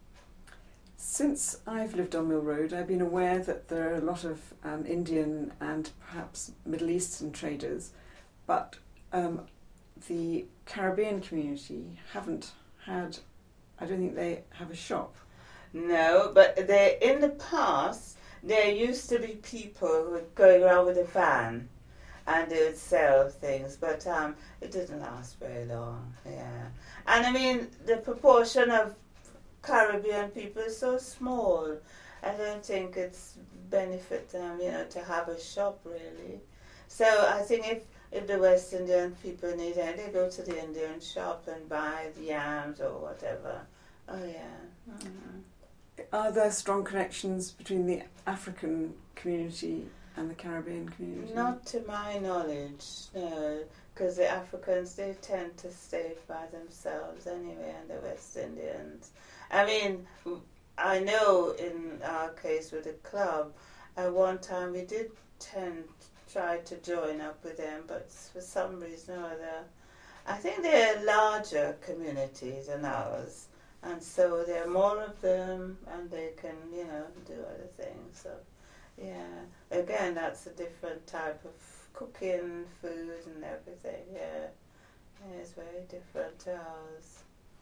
Since I've lived on Mill Road, I've been aware that there are a lot of um, Indian and perhaps Middle Eastern traders, but um, the Caribbean community haven't had, I don't think they have a shop. No, but they, in the past, there used to be people who were going around with a van and they would sell things, but um, it didn't last very long, yeah. And I mean, the proportion of Caribbean people is so small. I don't think it's benefit them, you know, to have a shop really. So I think if if the West Indian people need it, they go to the Indian shop and buy the yams or whatever. Oh yeah. Mm-hmm. Are there strong connections between the African community and the Caribbean community? Not to my knowledge, no. Because the Africans, they tend to stay by themselves anyway, and the West Indians. I mean, I know in our case with the club, at one time we did tend to try to join up with them, but for some reason or other, I think they're larger communities than ours, and so there are more of them, and they can, you know, do other things. So, yeah, again, that's a different type of cooking, food and everything, yeah. yeah. It's very different to ours.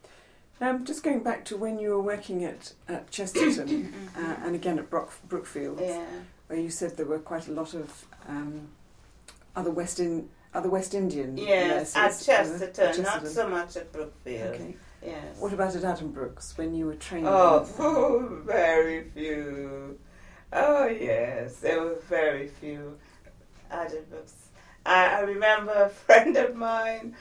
Um, just going back to when you were working at, at Chesterton uh, and again at Brook, Brookfield, yeah. where you said there were quite a lot of um, other West in, other West Indian yes, nurses. at Chesterton, at Chesterton, not so much at Brookfield. Okay. Yes. What about at Addenbrooke's when you were trained? Oh, oh, very few. Oh yes, there were very few Addenbrooke's. I, I remember a friend of mine.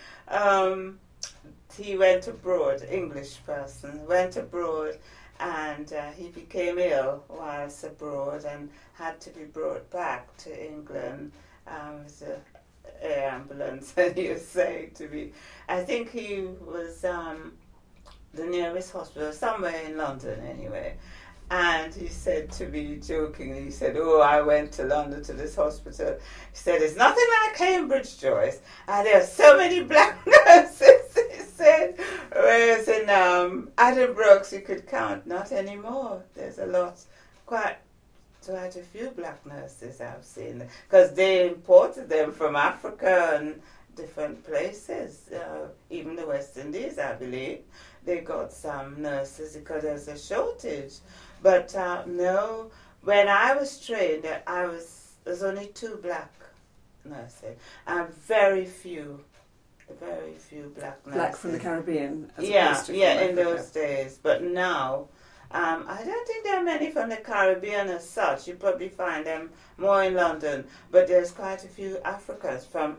Um, he went abroad, English person, went abroad, and uh, he became ill whilst abroad and had to be brought back to England um, with an air ambulance. And he was saying to me, I think he was um, the nearest hospital, somewhere in London anyway. And he said to me jokingly, he said, oh, I went to London to this hospital. He said, it's nothing like Cambridge, Joyce. And there are so many black nurses, he said. Whereas in um, Addenbrooke's, you could count, not anymore. There's a lot, quite, quite a few black nurses I've seen. Because they imported them from Africa and different places, uh, even the West Indies, I believe. They got some nurses because there's a shortage. But uh, no, when I was trained, I was there's only two black nurses, and very few, very few black nurses. Black from the Caribbean, as yeah, opposed to yeah, from in Africa. those days. But now, um, I don't think there are many from the Caribbean as such. You probably find them more in London, but there's quite a few Africans from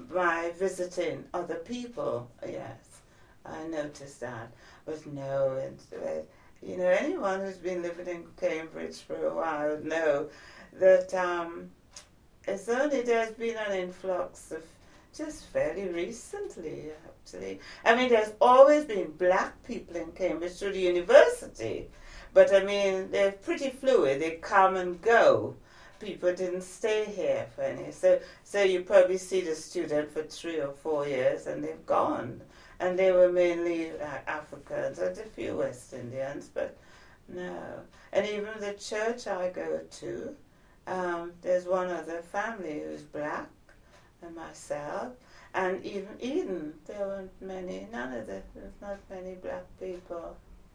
my visiting other people. Yes, I noticed that. But no, and. Uh, You know, anyone who's been living in Cambridge for a while would know that um, it's only there's been an influx of just fairly recently, actually. I mean, there's always been black people in Cambridge through the university, but I mean, they're pretty fluid. They come and go. People didn't stay here for any. So, so you probably see the student for three or four years and they've gone. And they were mainly uh, Africans and a few West Indians, but no. And even the church I go to, um, there's one other family who's black, and myself. And even Eden, there weren't many, none of the, there's not many black people.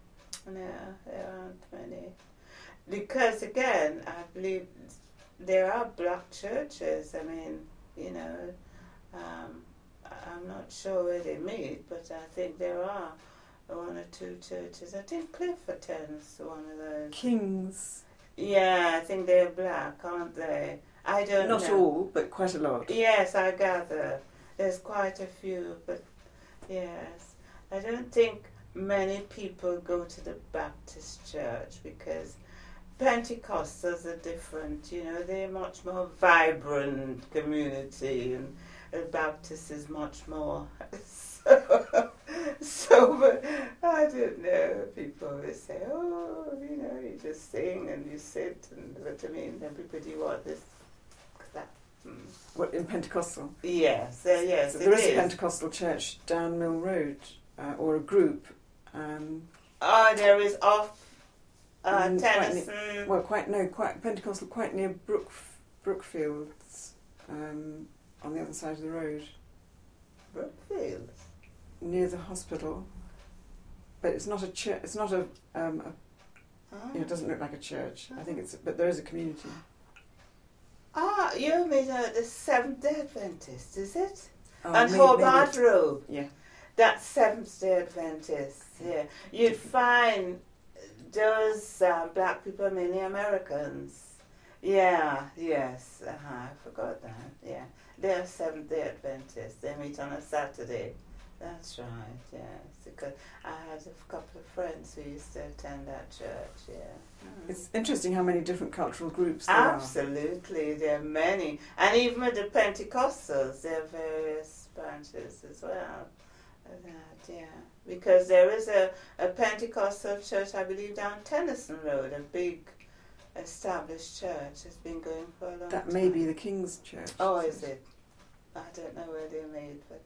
No, there aren't many. Because again, I believe there are black churches. I mean, you know, um, I'm not sure where they meet, but I think there are one or two churches. I think Cliff attends one of those. Kings. Yeah, I think they're black, aren't they? I don't Not know. Not all, but quite a lot. Yes, I gather. There's quite a few, but yes. I don't think many people go to the Baptist church because Pentecostals are different, you know, they're much more vibrant community, and the Baptist is much more so, so but I don't know, people will say, oh, you know, you just sing and you sit, and but I mean, everybody want this clap. Mm. What, in Pentecostal? Yes, uh, yes, so it there is is. a Pentecostal church down Mill Road, uh, or a group. Um, oh, there is off uh, Mm, quite Tennyson. near, well, quite no, quite Pentecostal, quite near Brook, Brookfields, um, on the other side of the road, Brookfield. near the hospital. But it's not a church. It's not a. Um, a Ah. you know, it doesn't look like a church. I think it's. But there is a community. Ah, you mean uh, the Seventh-day Adventist, is it? Oh, On maybe- Hobart maybe Road. Yeah. That's Seventh-day Adventist, yeah. You'd find those uh, black people, mainly Americans. Yeah, yes, uh-huh, I forgot that, yeah. They're Seventh-day Adventists. They meet on a Saturday. That's right, yes. Because I had a couple of friends who used to attend that church, yeah. Mm. It's interesting how many different cultural groups there Absolutely, are. There are many. And even with the Pentecostals, there are various branches as well. That, yeah. Because there is a, a Pentecostal church, I believe, down Tennyson Road, a big established church. It's been going for a long that time. may be the King's Church. Oh, is it? I don't know where they're made, but...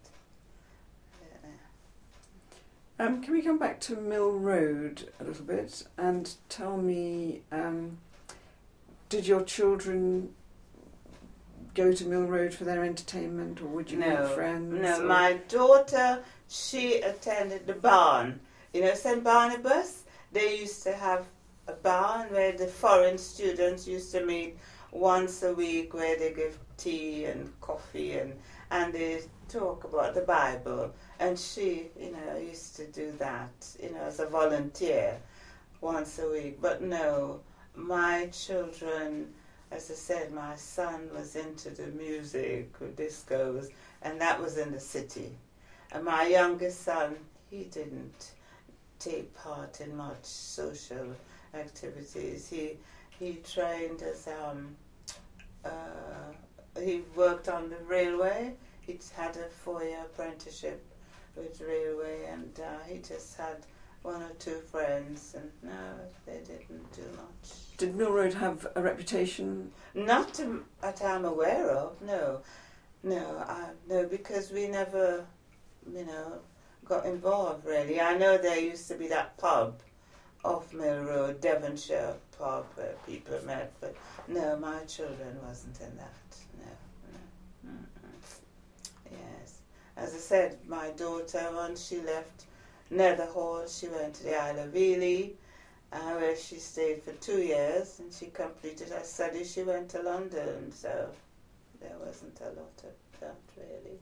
Um, can we come back to Mill Road a little bit and tell me, um, did your children go to Mill Road for their entertainment, or would you no, make friends? No, or? my daughter, she attended the barn. You know, Saint Barnabas, they used to have a barn where the foreign students used to meet once a week, where they give tea and coffee and, and they talk about the Bible. And she, you know, used to do that, you know, as a volunteer once a week. But no, my children, as I said, my son was into the music, discos, and that was in the city. And my youngest son, he didn't take part in much social activities. He he trained as, um, uh, he worked on the railway. He had a four-year apprenticeship with railway, and uh, he just had one or two friends, and no, they didn't do much. Did Mill Road have a reputation? Not to, that I'm aware of, no. No, uh, no, because we never, you know, got involved really. I know there used to be that pub off Mill Road, Devonshire pub, where people met, but no, my children wasn't in that, no, no. Mm-mm. Yes. As I said, my daughter, once she left Netherhall, she went to the Isle of Ely, uh, where she stayed for two years, and she completed her studies. She went to London, so there wasn't a lot of that, really.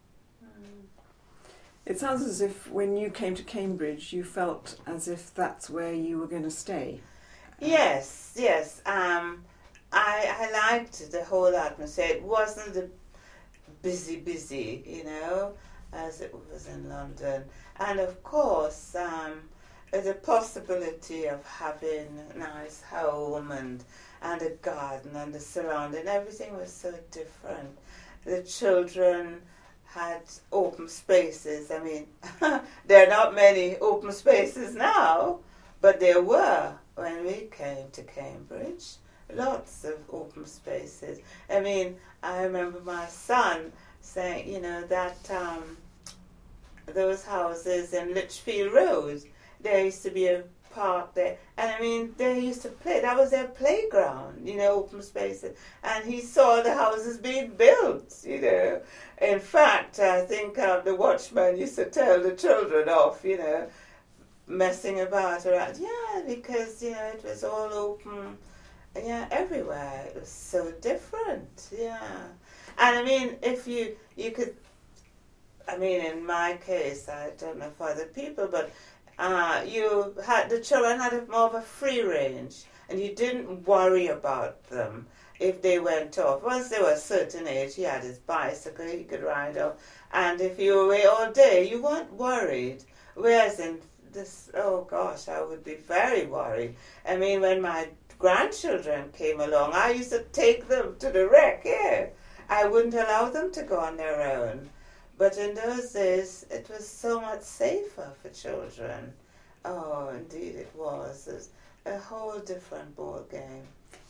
Mm. It sounds as if when you came to Cambridge, you felt as if that's where you were going to stay. Yes, yes. Um, I, I liked the whole atmosphere. It wasn't the busy, busy, you know, as it was in London. And of course, um, the possibility of having a nice home and, and a garden and the surrounding, everything was so different. The children had open spaces. I mean, there are not many open spaces now, but there were when we came to Cambridge. Lots of open spaces. I mean, I remember my son saying, you know, that um, those houses in Lichfield Road, there used to be a park there. And I mean, they used to play. That was their playground, you know, open spaces. And he saw the houses being built, you know. In fact, I think uh, the watchman used to tell the children off, you know, messing about around. Yeah, because, you know, it was all open. Yeah, everywhere. It was so different. Yeah. And I mean, if you, you could, I mean, in my case, I don't know for other people, but uh, you had, the children had more of a free range, and you didn't worry about them if they went off. Once they were a certain age, he had his bicycle, he could ride off. And if you were away all day, you weren't worried. Whereas in this, oh gosh, I would be very worried. I mean, when my grandchildren came along, I used to take them to the wreck, yeah. I wouldn't allow them to go on their own. But in those days, it was so much safer for children. Oh, indeed it was. It was a whole different ball game.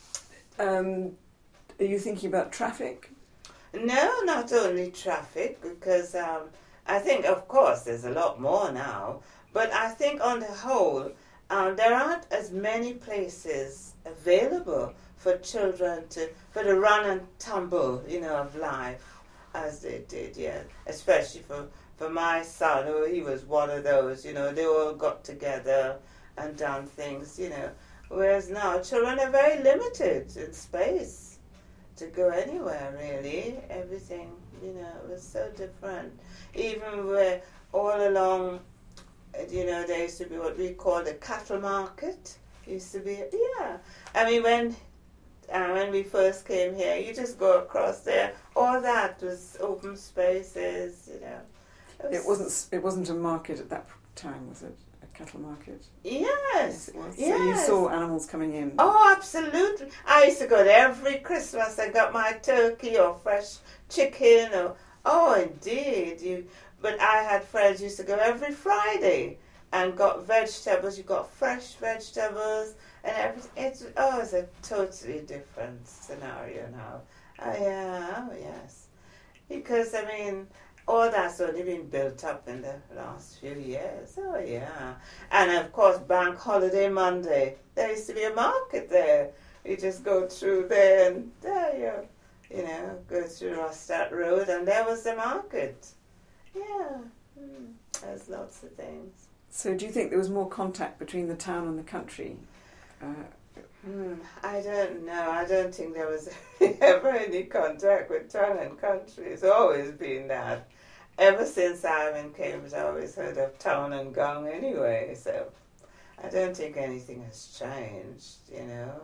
Um, are you thinking about traffic? No, not only traffic, because um, I think, of course, there's a lot more now. But I think on the whole, um, there aren't as many places available for children to, for the run and tumble, you know, of life as they did, yeah. Especially for, for my son, who he was one of those, you know, they all got together and done things, you know. Whereas now, children are very limited in space to go anywhere, really. Everything, you know, was so different. Even where all along, you know, there used to be what we call the cattle market. Used to be, yeah. I mean, when uh, when we first came here, you just go across there. All that was open spaces, you know. It, was, it wasn't. It wasn't a market at that time, was it? A cattle market. Yes. Yes, it was. Yes. So you saw animals coming in. Oh, absolutely. I used to go there every Christmas and got my turkey or fresh chicken or oh, indeed. You. But I had friends who used to go every Friday and got vegetables. You got fresh vegetables and everything. It's oh, it's a totally different scenario now. Oh yeah, oh yes. Because I mean, all that's only been built up in the last few years. Oh yeah. And of course, Bank Holiday Monday. There used to be a market there. You just go through there and there you, you know, go through Rostad Road and there was the market. Yeah. Mm, there's lots of things. So do you think there was more contact between the town and the country? Uh, Hmm, I don't know. I don't think there was ever any contact with town and country. It's always been that. Ever since I'm in Cambridge, I always heard of town and gang anyway. So I don't think anything has changed, you know.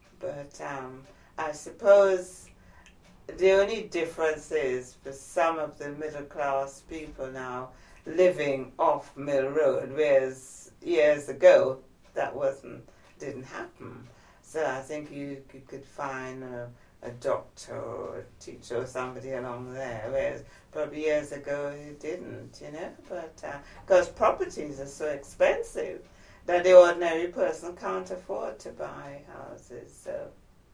But um, I suppose the only difference is for some of the middle class people now living off Mill Road, whereas years ago that wasn't didn't happen. So I think you, you could find a, a doctor or a teacher or somebody along there, whereas probably years ago you didn't, you know. But because uh, properties are so expensive that the ordinary person can't afford to buy houses. So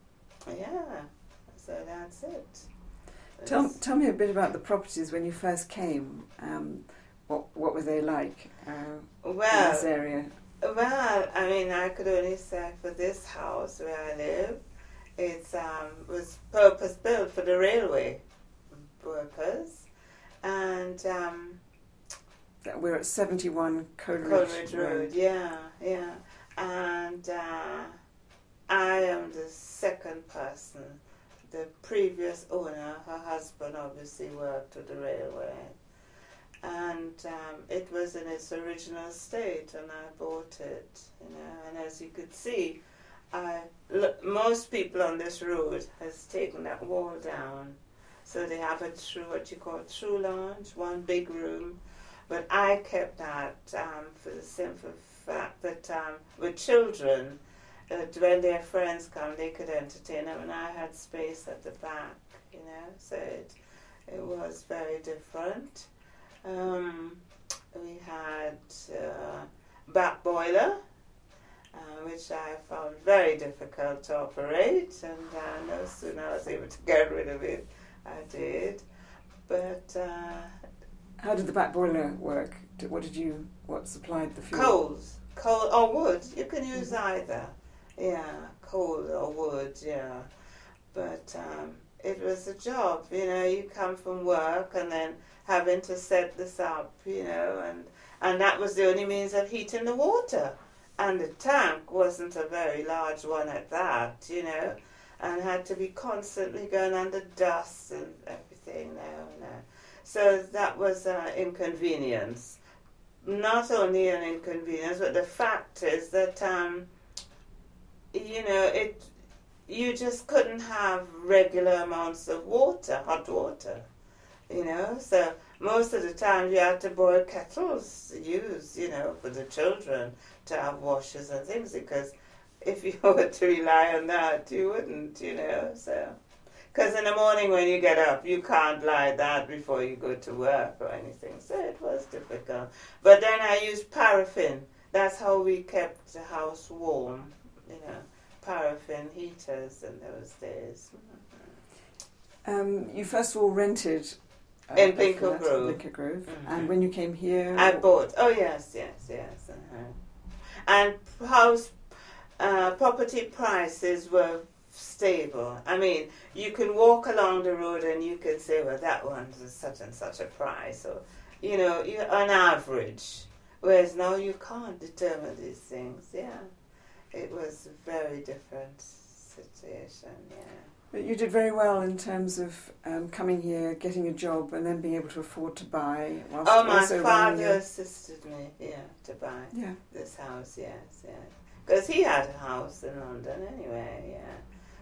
yeah, so that's it. tell tell me a bit about the properties when you first came. Um, what what were they like uh, well, in this area? Well, I mean, I could only say for this house where I live, it um, was purpose-built for the railway workers. And um, we're at seventy-one Coleridge, Coleridge Road. Road. Yeah, yeah. And uh, I am the second person. The previous owner, her husband obviously worked with the railway. And um, it was in its original state, and I bought it, you know. And as you could see, I, look, most people on this road has taken that wall down, so they have a true, what you call true lounge, one big room. But I kept that um, for the simple fact that um, with children, that when their friends come, they could entertain them, and I had space at the back, you know. So it it was very different. Um, we had uh, back boiler, uh, which I found very difficult to operate, and uh, no sooner I was able to get rid of it, I did. But uh, how did the back boiler work? What did you? What supplied the fuel? Coals, coal or wood. You can use mm-hmm. either. Yeah, coal or wood. Yeah, but um, it was a job. You know, you come from work and then having to set this up, you know, and, and that was the only means of heating the water. And the tank wasn't a very large one at that, you know, and had to be constantly going under dust and everything there and there. So that was an inconvenience. Not only an inconvenience, but the fact is that, um, you know, it you just couldn't have regular amounts of water, hot water. You know, so most of the time you had to boil kettles to use, you know, for the children to have washers and things, because if you were to rely on that, you wouldn't, you know, so. Because in the morning when you get up, you can't light that before you go to work or anything, so it was difficult. But then I used paraffin. That's how we kept the house warm, you know, paraffin heaters in those days. Um, you first of all rented Uh, in Pinker Grove. Pinker Grove. Mm-hmm. And when you came here? I bought, oh yes, yes, yes. Uh-huh. And house uh, property prices were stable. I mean, you can walk along the road and you can say, well, that one's such and such a price, or, you know, you, on average. Whereas now you can't determine these things, yeah. It was a very different situation, yeah. But you did very well in terms of um, coming here, getting a job, and then being able to afford to buy. Whilst oh, my also father a... assisted me, yeah, to buy yeah. this house, yes, yes. Because he had a house in London anyway, yeah.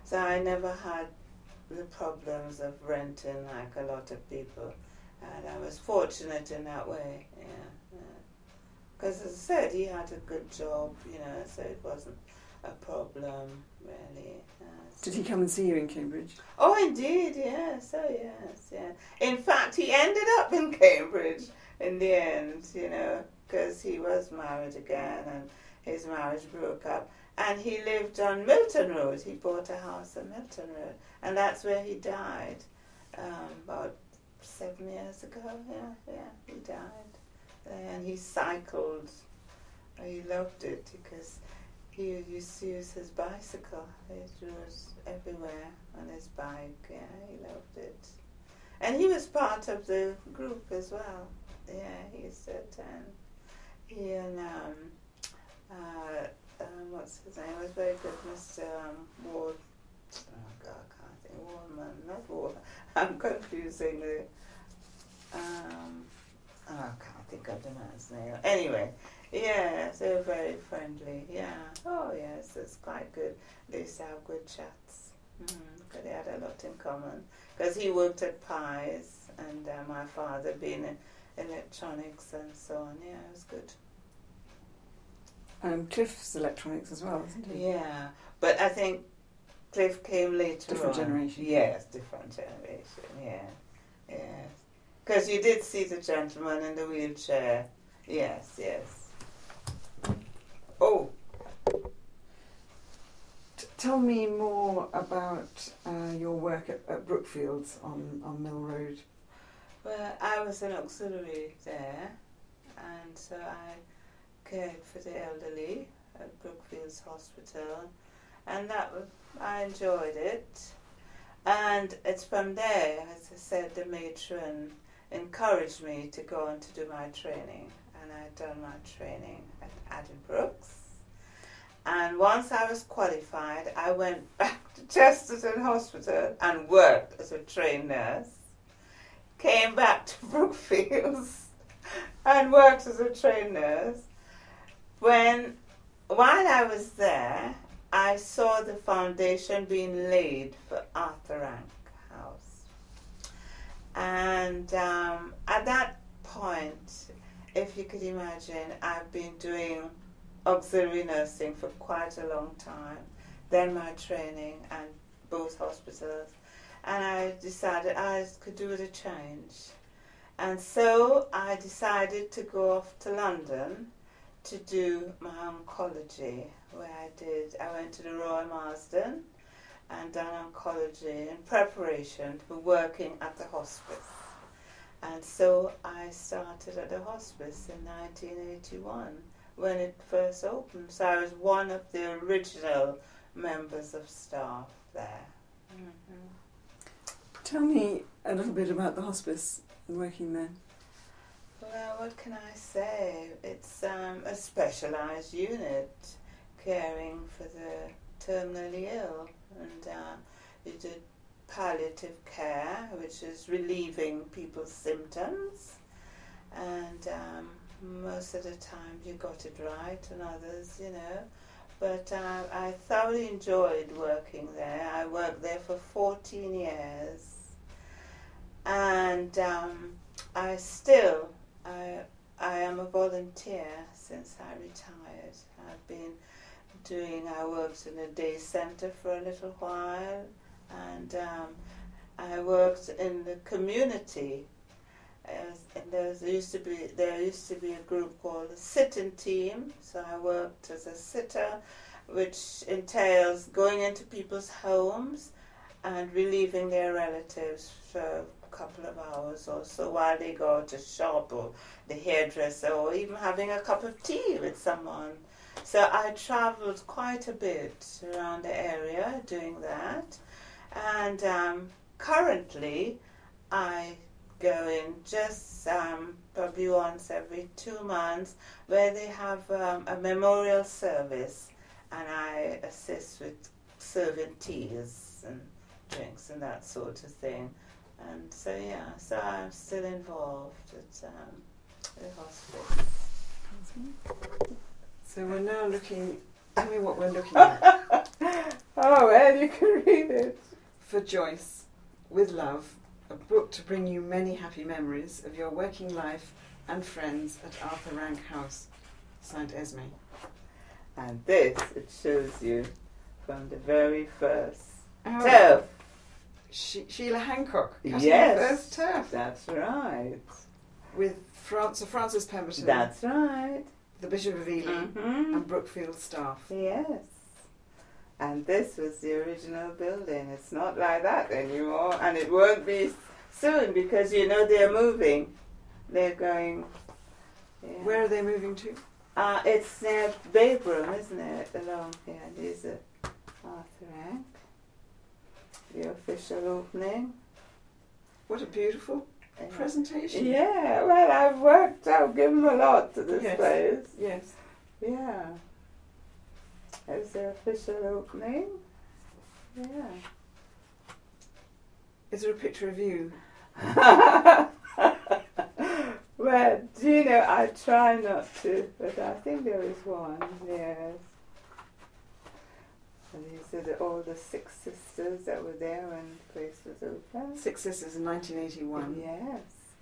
So I never had the problems of renting like a lot of people. And I was fortunate in that way, yeah. Because yeah. as I said, he had a good job, you know, so it wasn't a problem, really. Uh, so Did he come and see you in Cambridge? Oh, indeed, yes, oh yes, yeah. In fact, he ended up in Cambridge in the end, you know, because he was married again and his marriage broke up. And he lived on Milton Road. He bought a house on Milton Road. And that's where he died um, about seven years ago. Yeah, yeah, he died. And he cycled. He loved it because he used to use his bicycle. He was everywhere on his bike. Yeah, he loved it. And he was part of the group as well. Yeah, he used to attend. He and, um, uh, um, what's his name? It was very good, Mister Um, Ward. Oh, God, I can't think. Wardman, not Ward. I'm confusing the. Um, oh, I can't think of the man's name. Anyway, yeah, they were very friendly. Yeah. Oh, yes, it's quite good. They used to have good chats. Mm, because they had a lot in common. Because he worked at Pies, and uh, my father being in electronics and so on. Yeah, it was good. Um, Cliff's electronics as well, isn't he? Yeah, but I think Cliff came later Different on. generation. Yes, different generation, yeah. Yes. Because you did see the gentleman in the wheelchair. Yes, yes. Oh. T- tell me more about uh, your work at, at Brookfields on, on Mill Road. Well, I was an auxiliary there, and so I cared for the elderly at Brookfields Hospital, and that was, I enjoyed it. And it's from there, as I said, the matron encouraged me to go on to do my training, and I'd done my training at Addenbrooke's. And once I was qualified, I went back to Chesterton Hospital and worked as a trained nurse. Came back to Brookfields and worked as a trained nurse. When, while I was there, I saw the foundation being laid for Arthur Rank House. And um, at that point, if you could imagine, I've been doing auxiliary nursing for quite a long time, then my training and both hospitals, and I decided I could do with a change. And so I decided to go off to London to do my oncology, where I did, I went to the Royal Marsden and done oncology in preparation for working at the hospice. And so I started at the hospice in nineteen eighty-one when it first opened. So I was one of the original members of staff there. Mm-hmm. Tell me a little bit about the hospice and working there. Well, what can I say? It's um, a specialised unit caring for the terminally ill, and uh, you did palliative care, which is relieving people's symptoms, and um, most of the time you got it right, and others, you know. But uh, I thoroughly enjoyed working there. I worked there for fourteen years, and um, I still, I, I am a volunteer since I retired. I've been doing, I worked in a day centre for a little while, and um, I worked in the community. As, and there used to be there used to be a group called the Sitting Team, so I worked as a sitter, which entails going into people's homes and relieving their relatives for a couple of hours or so while they go to shop or the hairdresser, or even having a cup of tea with someone. So I travelled quite a bit around the area doing that, and um, currently I go in just um, probably once every two months where they have um, a memorial service, and I assist with serving teas and drinks and that sort of thing. And so yeah, so I'm still involved at um, the hospice. So we're now looking, tell me what we're looking at. Oh, Oh, well, you can read it. For Joyce, with love, a book to bring you many happy memories of your working life and friends at Arthur Rank House. Signed, Esme. And this, it shows you from the very first Oh, turf. She- Sheila Hancock cutting Yes. the first turf That's right. with Fran- Sir Francis Pemberton, That's right. the Bishop of Ely, Mm-hmm. and Brookfield staff. Yes. And this was the original building. It's not like that anymore. And it won't be soon because, you know, they're moving. They're going... Yeah. Where are they moving to? Uh, it's near Baybroom, isn't it? Along here. There's a Arthur Rank. The official opening. What a beautiful Yeah. presentation. Yeah, well, I've worked, I've given a lot to this Yes. place. Yes. Yeah. There's the official opening. Yeah. Is there a picture of you? Well, do you know, I try not to, but I think there is one, yes. And these are the, all the six sisters that were there when the place was open. Six Sisters in nineteen eighty-one. Yes.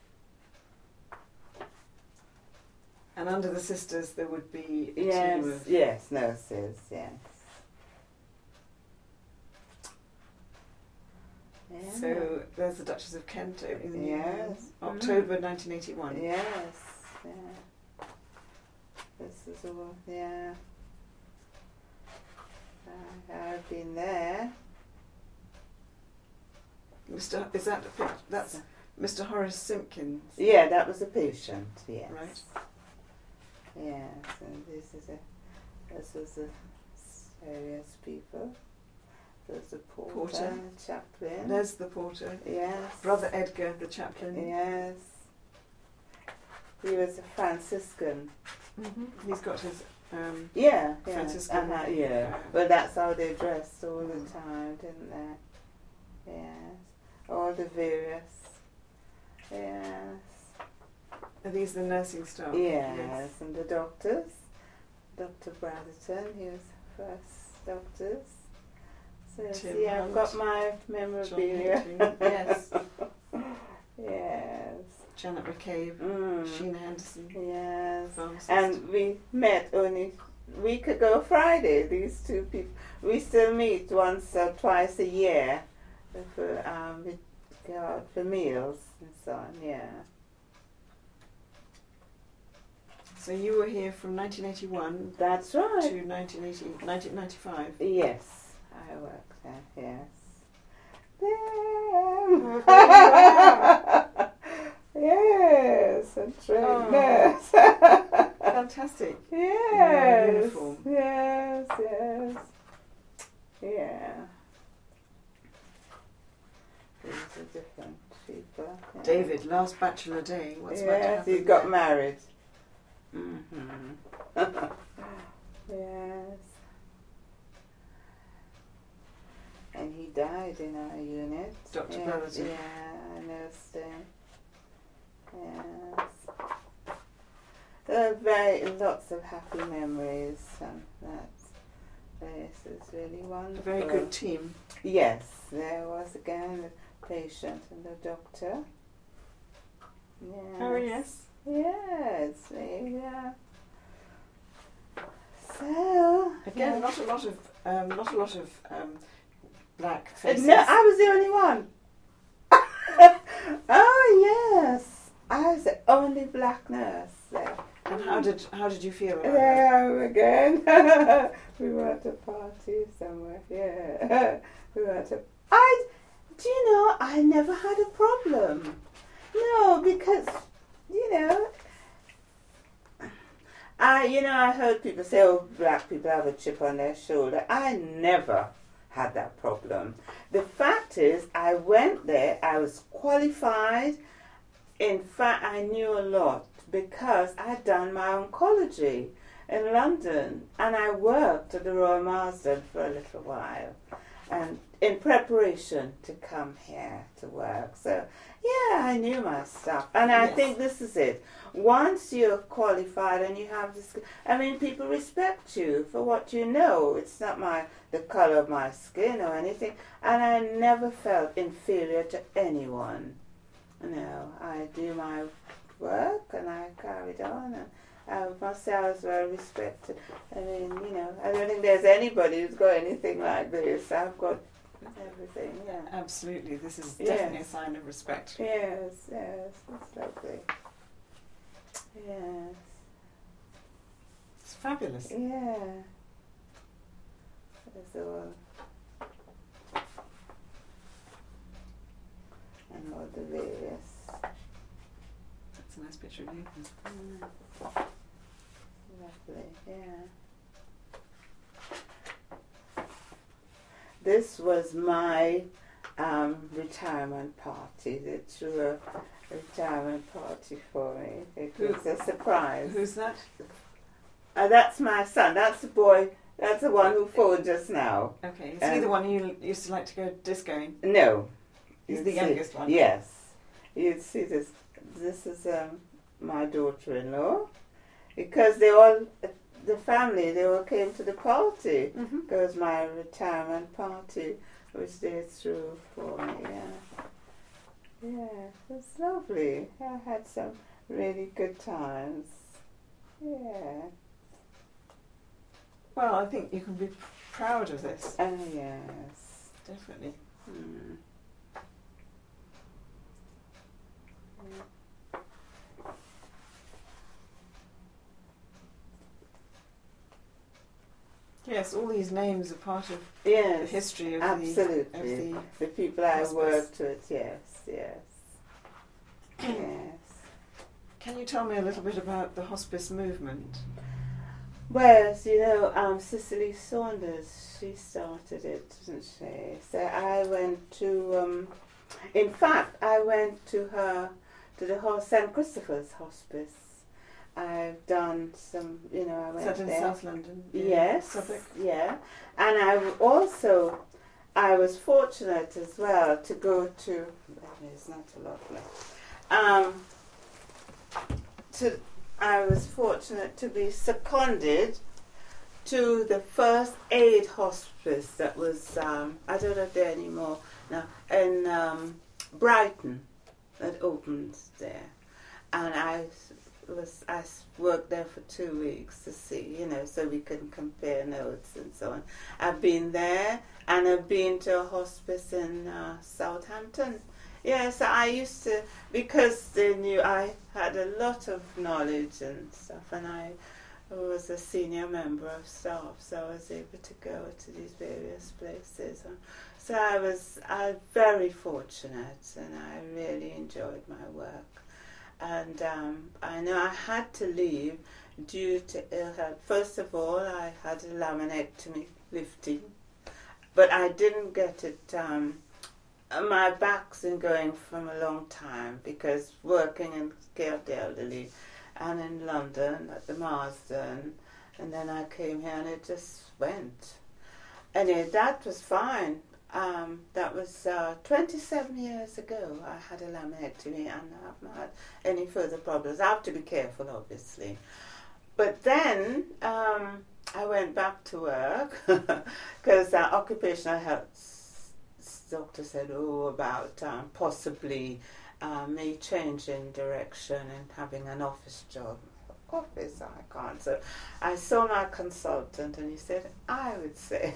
And under the sisters there would be a Yes, team of... yes, nurses, yes. Yeah. So there's the Duchess of Kent in the new Yes. house. October nineteen eighty-one. Yes, yeah. This is all, yeah. I, I've been there. Mister Is that a pic- that's Mister Horace Simpkins, Yeah, that was a patient, yes. right? Yes, and this is a, this was the various people. There's the porter, Porter. chaplain. There's the porter. Yes. Brother Edgar, the chaplain. Yes. He was a Franciscan. Mm-hmm. He's got his... Um, Yeah, yeah. Franciscan, Uh-huh, yeah. uh, But that's how they dressed all the Mm. time, didn't they? Yes. All the various. Yes. are these the nursing staff? Yes. And the doctors. Doctor Bradderton, he was first doctors. So Tim see, I've Hunt, got my John memorabilia. Hinton, yes. Yes. Janet McCabe, Mm. Sheena Henderson, Yes. pharmacist. And we met only a week ago Friday, these two people. We still meet once or twice a year for, um, we go out for meals and so on, yeah. So you were here from nineteen eighty-one That's right. to nineteen eighty, nineteen ninety-five. Yes, I worked there, yes. Oh, There. Yes, a trained Oh. nurse. Fantastic. Yes, uniform. yes, yes. Yeah. These are different people. Yeah. David, last bachelor day. What's about to Yes, happen he got there? married. Mm-hmm. Yes. And he died in our unit. Doctor Yes, Brotherton. yeah, I nursed him. Yes. There are very lots of happy memories from that place. It's really A wonderful. very good team. Yes, there was again the patient and the doctor. Yes. Oh yes. Yes, yeah. So Again, yeah. not a lot of, um, not a lot of um, black Uh, faces. No, I was the only one. Oh yes, I was the only black nurse there. And how did how did you feel about that? There I am again. We were at a party somewhere. Yeah, we were at a. I, do you know? I never had a problem. No, because you know. I, you know, I heard people say, "Oh, black people have a chip on their shoulder." I never had that problem. The fact is, I went there. I was qualified. In fact, I knew a lot because I'd done my oncology in London, and I worked at the Royal Marsden for a little while. and in preparation to come here to work. So, yeah, I knew my stuff. And I Yes. think this is it. Once you're qualified and you have this, I mean, people respect you for what you know. It's not my the color of my skin or anything. And I never felt inferior to anyone. No, I do my work and I carried on. And I must say I was very respected. I mean, you know, I don't think there's anybody who's got anything like this. I've got everything, yeah. Absolutely, this is Yes. definitely a sign of respect. Yes, yes, it's lovely. Yes, It's fabulous. yeah. It's all, and all the various. That's a nice picture of you. Mm, lovely, yeah. This was my um, retirement party. They threw a retirement party for me. It Who- was a surprise. Who's that? Uh, that's my son. That's the boy. That's the one who phoned just now. Okay, is he Um, the one you used to like to go discoing? No. He's You'd the see- youngest one? Yes. You'd see this. This is um, my daughter-in-law. Because they all, the family, they all came to the party. Mm-hmm. It was my retirement party, which they threw for me, yeah. Yeah, it was lovely. I had some really good times. Yeah. Well, I think you can be proud of this. Oh, yes. Definitely. Hmm. Yes, all these names are part of Yes. the history of Absolutely. the... Of the The people I hospice. worked with, yes, yes. Yes. Can you tell me a little bit about the hospice movement? Well, you know, um, Cicely Saunders, she started it, didn't she? So I went to, um, in fact, I went to her, to the Ho- Saint Christopher's Hospice. I've done some, you know, I Is went that in there. South London? Yeah. Yes, Suffolk? yeah. And I w- also, I was fortunate as well to go to, it's not a lovely, um, to, I was fortunate to be seconded to the first aid hospice that was, um, I don't know if there anymore now, in um, Brighton, that opened there. And I was I worked there for two weeks to see, you know, so we can compare notes and so on. I've been there, and I've been to a hospice in uh, Southampton. Yeah, so I used to, because they knew I had a lot of knowledge and stuff, and I was a senior member of staff, so I was able to go to these various places. So I was I very fortunate, and I really enjoyed my work. And um, I know I had to leave due to ill health. First of all, I had a laminectomy lifting, but I didn't get it. Um, my back's been going from a long time because working in care of the elderly and in London at the Marsden, and then I came here and it just went. Anyway, that was fine. Um, that was uh, twenty-seven years ago. I had a laminectomy and I haven't had any further problems. I have to be careful, obviously. But then um, I went back to work because uh, occupational health doctor said, oh, about um, possibly uh, me changing direction and having an office job. Office, I can't. So I saw my consultant and he said, I would say,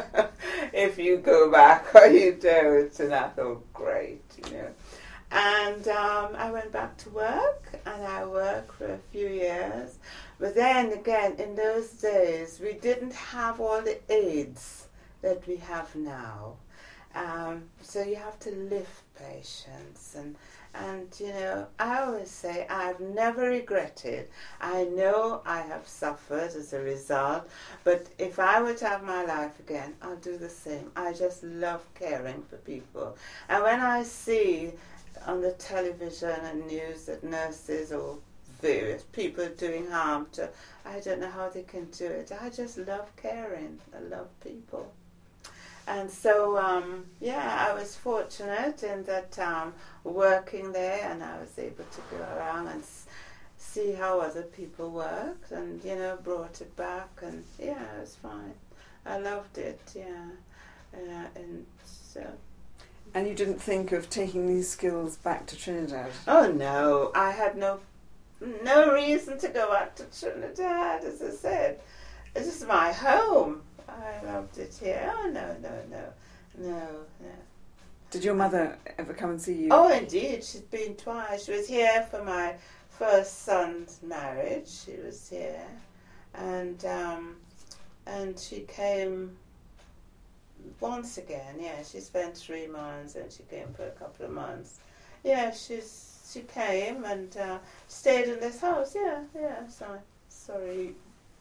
if you go back or you don't. And I thought, great, you know. And um, I went back to work and I worked for a few years. But then again, in those days, we didn't have all the aids that we have now. Um, so you have to lift patients and And, you know, I always say I've never regretted. I know I have suffered as a result, but if I were to have my life again, I'll do the same. I just love caring for people. And when I see on the television and news that nurses or various people doing harm to, I don't know how they can do it. I just love caring. I love people. And so, um, yeah, I was fortunate in that um, working there, and I was able to go around and s- see how other people worked, and, you know, brought it back, and yeah, it was fine. I loved it, yeah. Uh, and so... And you didn't think of taking these skills back to Trinidad? Oh, no. I had no no reason to go back to Trinidad, as I said. This is my home. I loved it here. Oh, no, no, no. No, no. Did your mother ever come and see you? Oh, indeed. She's been twice. She was here for my first son's marriage. She was here. And, um, and she came... once again, yeah, she spent three months and she came for a couple of months. Yeah, she's she came and uh, stayed in this house. Yeah, yeah. So sorry.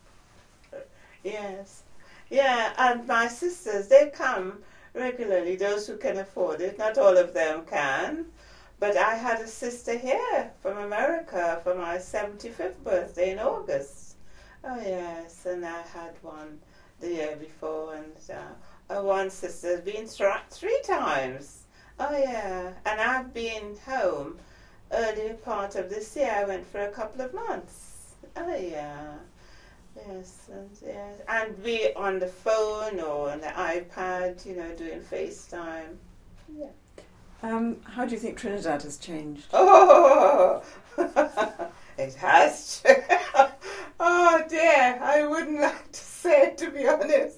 Yes, yeah. And my sisters, they come regularly. Those who can afford it. Not all of them can, but I had a sister here from America for my seventy-fifth birthday in August. Oh yes, and I had one the year before, and. Uh, Uh, one sister's been th- three times. Oh, yeah. And I've been home earlier part of this year. I went for a couple of months. Oh, yeah. Yes. And, yes. and we on the phone or on the iPad, you know, doing FaceTime. Yeah. Um, how do you think Trinidad has changed? Oh, it has changed. Oh, dear. I wouldn't like to say it, to be honest.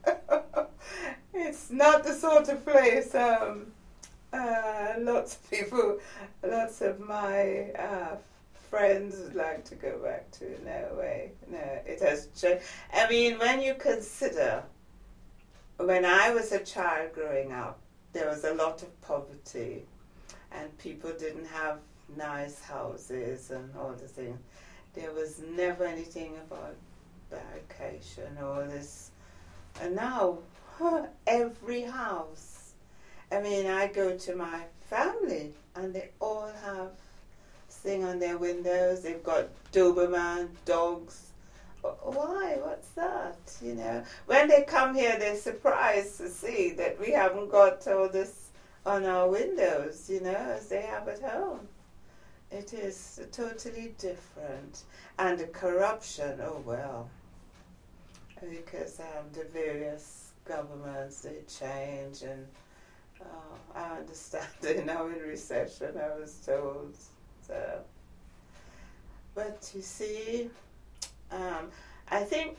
It's not the sort of place um, uh, lots of people, lots of my uh, friends would like to go back to. No way. No, it has changed. I mean, when you consider, when I was a child growing up, there was a lot of poverty and people didn't have nice houses and all the things. There was never anything about education or this. And now, huh, every house. I mean, I go to my family and they all have thing on their windows. They've got Doberman dogs. Why? What's that? You know, when they come here, they're surprised to see that we haven't got all this on our windows, you know, as they have at home. It is totally different. And the corruption, oh well. Because um, the various governments, they change, and uh, I understand they're now in recession, I was told. So, but you see, um, I think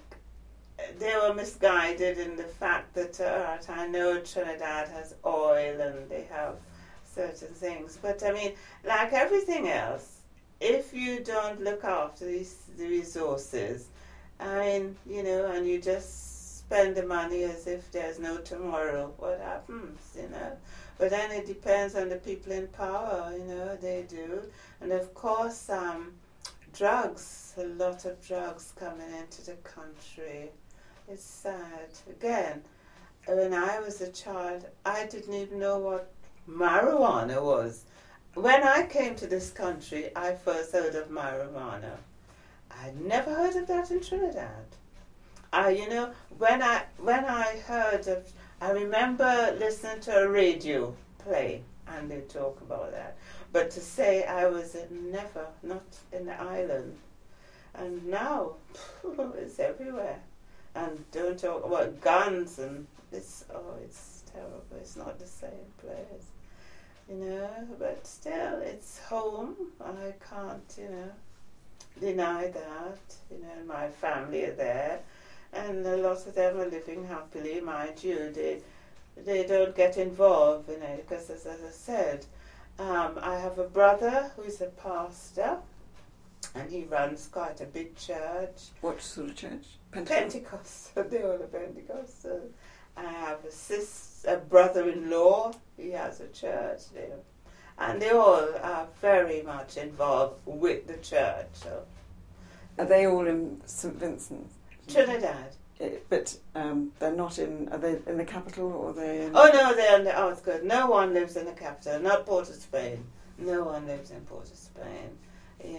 they were misguided in the fact that uh, I know Trinidad has oil and they have certain things, but I mean, like everything else, if you don't look after these the resources, I mean, you know, and you just spend the money as if there's no tomorrow, what happens, you know? But then it depends on the people in power, you know, they do. And of course, um, drugs, a lot of drugs coming into the country. It's sad. Again, when I was a child, I didn't even know what marijuana was. When I came to this country, I first heard of marijuana. I'd never heard of that in Trinidad. I, you know, when I when I heard of, I remember listening to a radio play, and they talk about that. But to say I was never, not in the island, and now it's everywhere. And don't talk about guns and this. Oh, it's terrible. It's not the same place, you know. But still, it's home. I can't, you know, deny that. You know, my family are there, and a lot of them are living happily, mind you. They they don't get involved in it because, as, as I said, um, I have a brother who's a pastor, and he runs quite a big church. What sort of church? Pentecostal. Pentecostal. They all are Pentecostal. I have a sis, a brother-in-law. He has a church there, and they all are very much involved with the church. So. Are they all in Saint Vincent? Trinidad. It, but um, they're not in. Are they in the capital or are they? In Oh no, they're on the outskirts. No one lives in the capital. Not Port of Spain. No one lives in Port of Spain.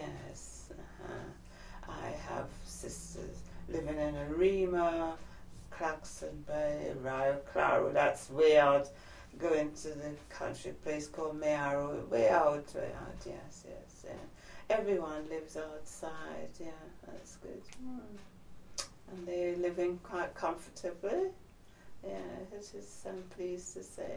Yes, uh-huh. I have sisters living in Arima, Claxon Bay, Rio Claro, that's way out, going to the country place called Mayaro, way out, way out, yes, yes, yeah. Everyone lives outside, yeah, that's good. Mm. And they're living quite comfortably, yeah, it is, I'm pleased to say.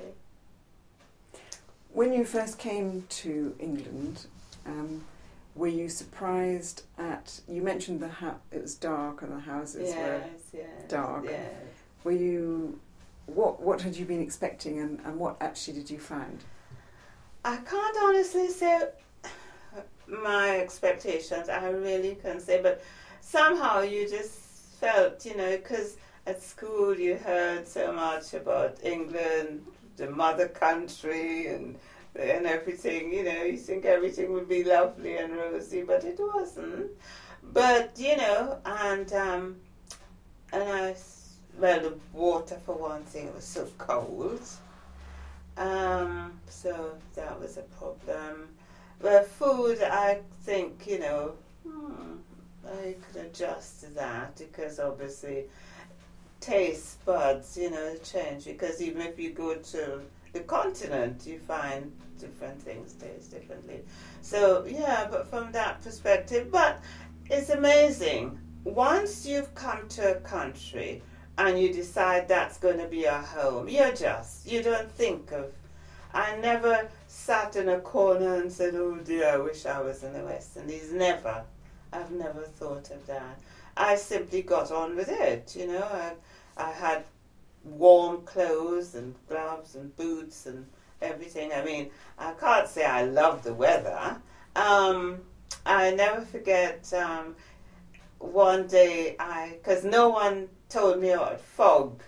When you first came to England, um, were you surprised at, you mentioned the ha- it was dark and the houses yes, were yes, dark. Yes. Were you, what what had you been expecting and, and what actually did you find? I can't honestly say my expectations, I really can't say, but somehow you just felt, you know, because at school you heard so much about England, the mother country, and and everything, you know, you think everything would be lovely and rosy, but it wasn't. But, you know, and, um, and I, well, the water for one thing, it was so cold. Um, so that was a problem. Well, food, I think, you know, hmm, I could adjust to that because obviously taste buds, you know, change. Because even if you go to the continent, you find different things taste differently. So, yeah, but from that perspective, but it's amazing. Once you've come to a country and you decide that's going to be your home, you're just, you don't think of, I never sat in a corner and said, oh dear, I wish I was in the West Indies. Never. I've never thought of that. I simply got on with it, you know. I, I had warm clothes and gloves and boots and everything. I mean, I can't say I love the weather. Um, I never forget um, one day, I because no one told me about fog.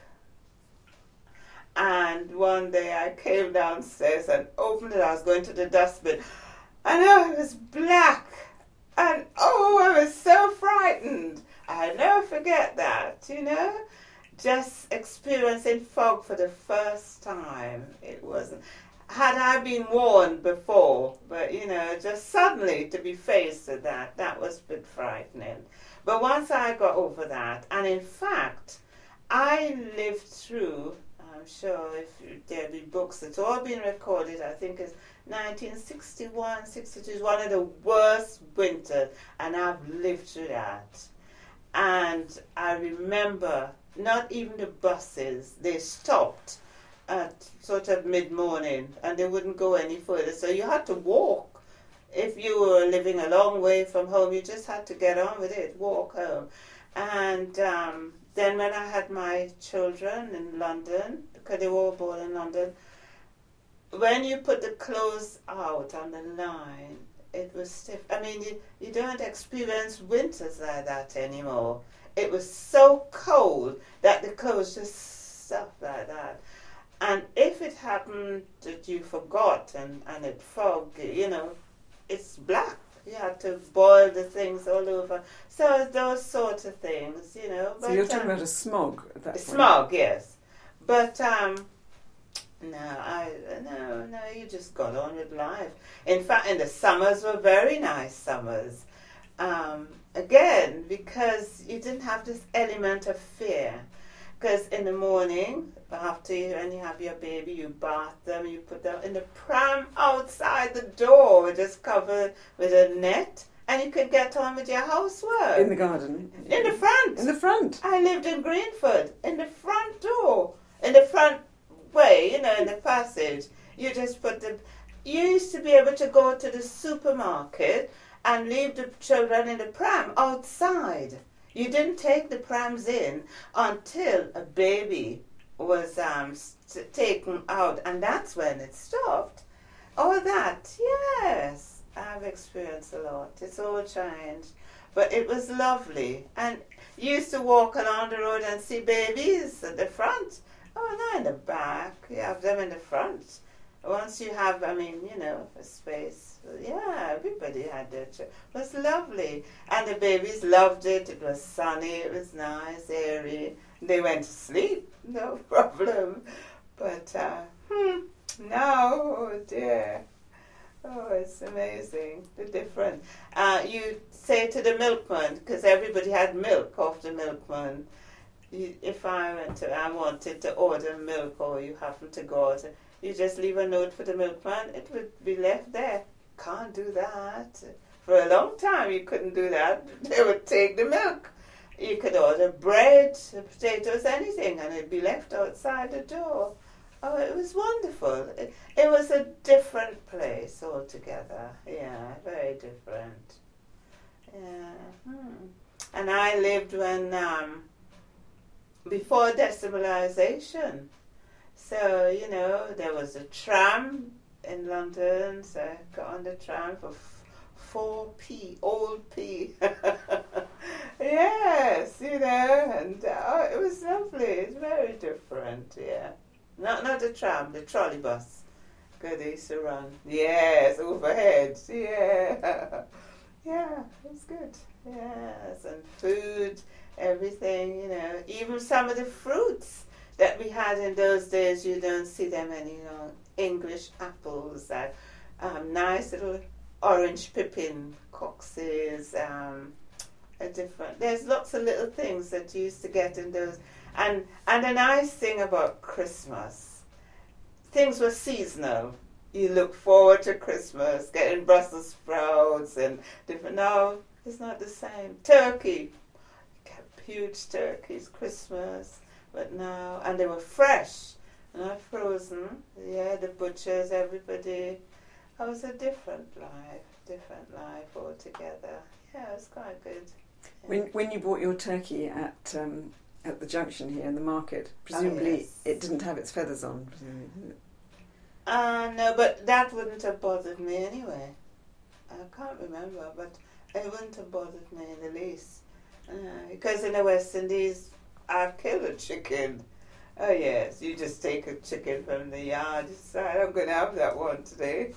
And one day I came downstairs and opened it. I was going to the dustbin. And oh, it was black. And oh, I was so frightened. I'll never forget that, you know. Just experiencing fog for the first time. It wasn't. Had I been warned before, but you know, just suddenly to be faced with that, that was a bit frightening. But once I got over that, and in fact, I lived through, I'm sure if there'll be books, it's all been recorded, I think it's nineteen sixty-one, sixty-two, is one of the worst winters, and I've lived through that. And I remember not even the buses, they stopped at sort of mid-morning and they wouldn't go any further. So you had to walk. If you were living a long way from home, you just had to get on with it, walk home. And um, then when I had my children in London, because they were all born in London, when you put the clothes out on the line, it was stiff. I mean, you, you don't experience winters like that anymore. It was so cold that the clothes just stuck like that. And if it happened that you forgot and, and it fogged, you know, it's black. You had to boil the things all over. So those sorts of things, you know. So but, you're talking um, about a smog at that point? Smog, yes. But, um, no, I, no, no, you just got on with life. In fact, and the summers were very nice summers. Um, again, because you didn't have this element of fear. Because in the morning, after you, when you have your baby, you bath them, you put them in the pram outside the door, just covered with a net, and you could get on with your housework. In the garden? In the front. In the front? I lived in Greenford, in the front door, in the front way, you know, in the passage. You just put the... You used to be able to go to the supermarket and leave the children in the pram outside. You didn't take the prams in until a baby was um, st- taken out, and that's when it stopped. All that, yes, I've experienced a lot. It's all changed. But it was lovely. And you used to walk along the road and see babies at the front. Oh, not in the back. You have them in the front. Once you have, I mean, you know, a space. Yeah, everybody had their children. It was lovely. And the babies loved it. It was sunny. It was nice, airy. They went to sleep. No problem. But, uh, hmm, no, oh dear. Oh, it's amazing, the difference. Uh, you say to the milkman, because everybody had milk off the milkman, you, if I went to, I wanted to order milk, or you happen to go out, you just leave a note for the milkman, it would be left there. Can't do that. For a long time you couldn't do that. They would take the milk. You could order bread, potatoes, anything, and it'd be left outside the door. Oh, it was wonderful. It, it was a different place altogether. Yeah, very different. Yeah. Hmm. And I lived when, um, before decimalisation. So, you know, there was a tram in London, so I got on the tram for f- four p, old p. Yes, you know, and uh, it was lovely. It's very different, yeah. Not not the tram, the trolley bus. Good, they used to run. Yes, overhead. Yeah. Yeah, it was good. Yes, and food, everything, you know. Even some of the fruits that we had in those days, you don't see them any, you know. English apples, that um, nice little orange pippin coxes, um, a different. There's lots of little things that you used to get in those. And and the nice thing about Christmas, things were seasonal. You look forward to Christmas, getting Brussels sprouts and different. No, it's not the same. Turkey, kept huge turkeys, Christmas, but now, and they were fresh, not frozen. Yeah, the butchers, everybody. It was a different life, different life altogether. Yeah, it was quite good. Yeah. When when you bought your turkey at um, at the junction here in the market, presumably Oh, yes. it didn't have its feathers on, presumably, did it? Uh, no, but that wouldn't have bothered me anyway. I can't remember, but it wouldn't have bothered me in the least. Uh, because in the West Indies, I've killed a chicken. Oh yes, you just take a chicken from the yard, decide I'm going to have that one today.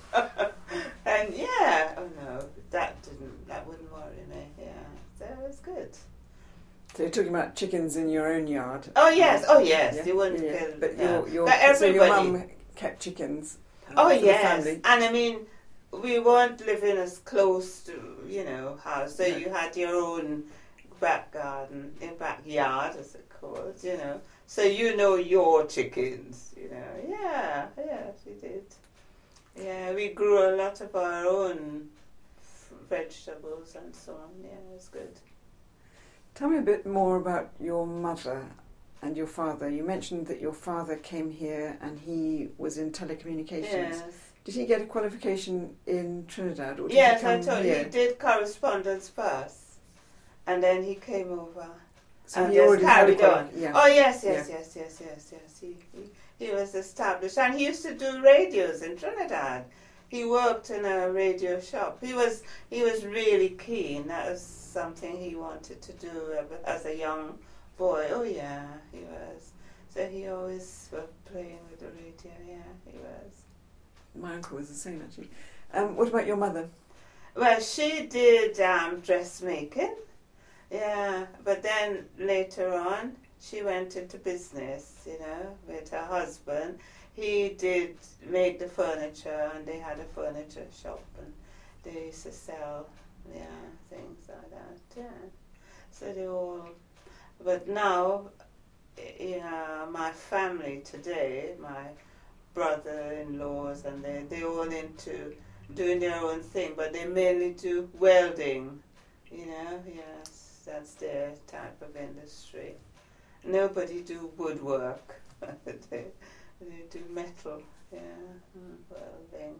And yeah, oh no, that didn't, that wouldn't worry me, yeah. So it was good. So you're talking about chickens in your own yard? Oh yes, oh yes, Yeah, you wouldn't yeah, yeah. kill, But no. your, your, But so your everybody- mum kept chickens uh, Oh for the yes, family? and I mean, we weren't living as close to, you know, house, so Yeah. you had your own back garden, your backyard as it called, you know. So you know your chickens, you know. Yeah, yes, we did. Yeah, we grew a lot of our own f- vegetables and so on. Yeah, it was good. Tell me a bit more about your mother and your father. You mentioned that your father came here and he was in telecommunications. Yes. Did he get a qualification in Trinidad, or did Yes, he I come told you, here? he did correspondence first, and then he came over. So and he just already had a carried on. quali- yeah. Oh yes, yes, yes, yes, yes, yes. He, he he was established, and he used to do radios in Trinidad. He worked in a radio shop. He was he was really keen. That was something he wanted to do as a young boy. Oh yeah, he was. So he always was playing with the radio. Yeah, he was. My uncle was the same, actually. Um, what about your mother? Well, she did um, dressmaking. Yeah, but then later on, she went into business, you know, with her husband. He did make the furniture, and they had a furniture shop, and they used to sell, yeah, things like that, yeah. So they all, but now, you know, my family today, my brother-in-laws, and they, they're all into doing their own thing, but they mainly do welding, you know, yes, that's their type of industry. Nobody do woodwork. they, they do metal, yeah, mm, welding.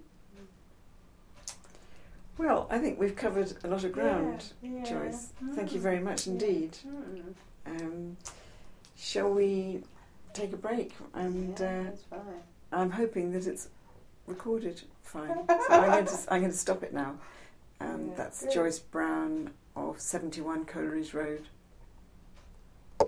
Well, I think we've covered a lot of ground, Yeah, yeah. Joyce. Mm. Thank you very much indeed. Mm. Um, shall we take a break? And Yeah, uh, that's fine. I'm hoping that it's recorded fine. So I'm going to I'm going to stop it now. Um, Yeah, that's good. Joyce Brown of seventy-one Coleridge Road.